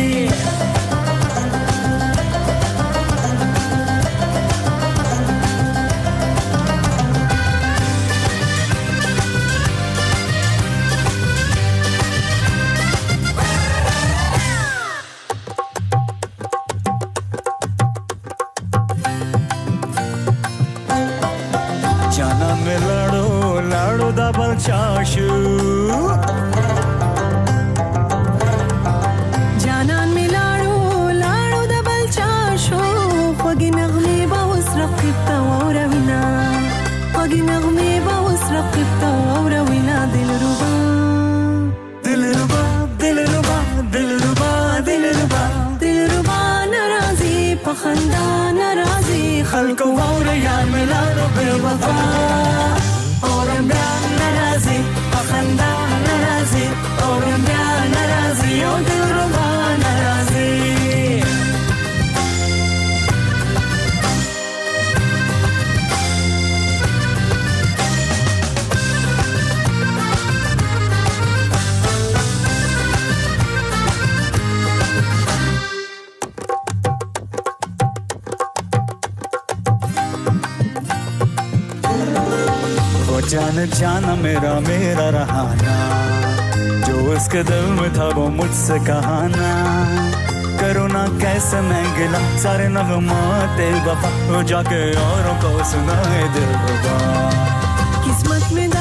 चाशू जानन मिलाड़ो लाड़ो दबल चाशो फगी नगमे बाउस रखिबता वरविना फगी नगमे बाउस रखिबता वरविना दिलरुबा दिलरुबा दिलरुबा दिलरुबा दिलरुबा दिलरुबा नाराजी पखंदा नाराजी खल्को और यार मिलाड़ो बेवफा और नाराजी पखंदा नाराजी और नाराजी जान जाना मेरा मेरा रहाना, जो उसके दिल में था वो मुझसे कहाना। करो ना कैसे मैं गिला सारे नगमाते वफा, वो जाके औरों को सुनाए दिल रुबा। किस्मत में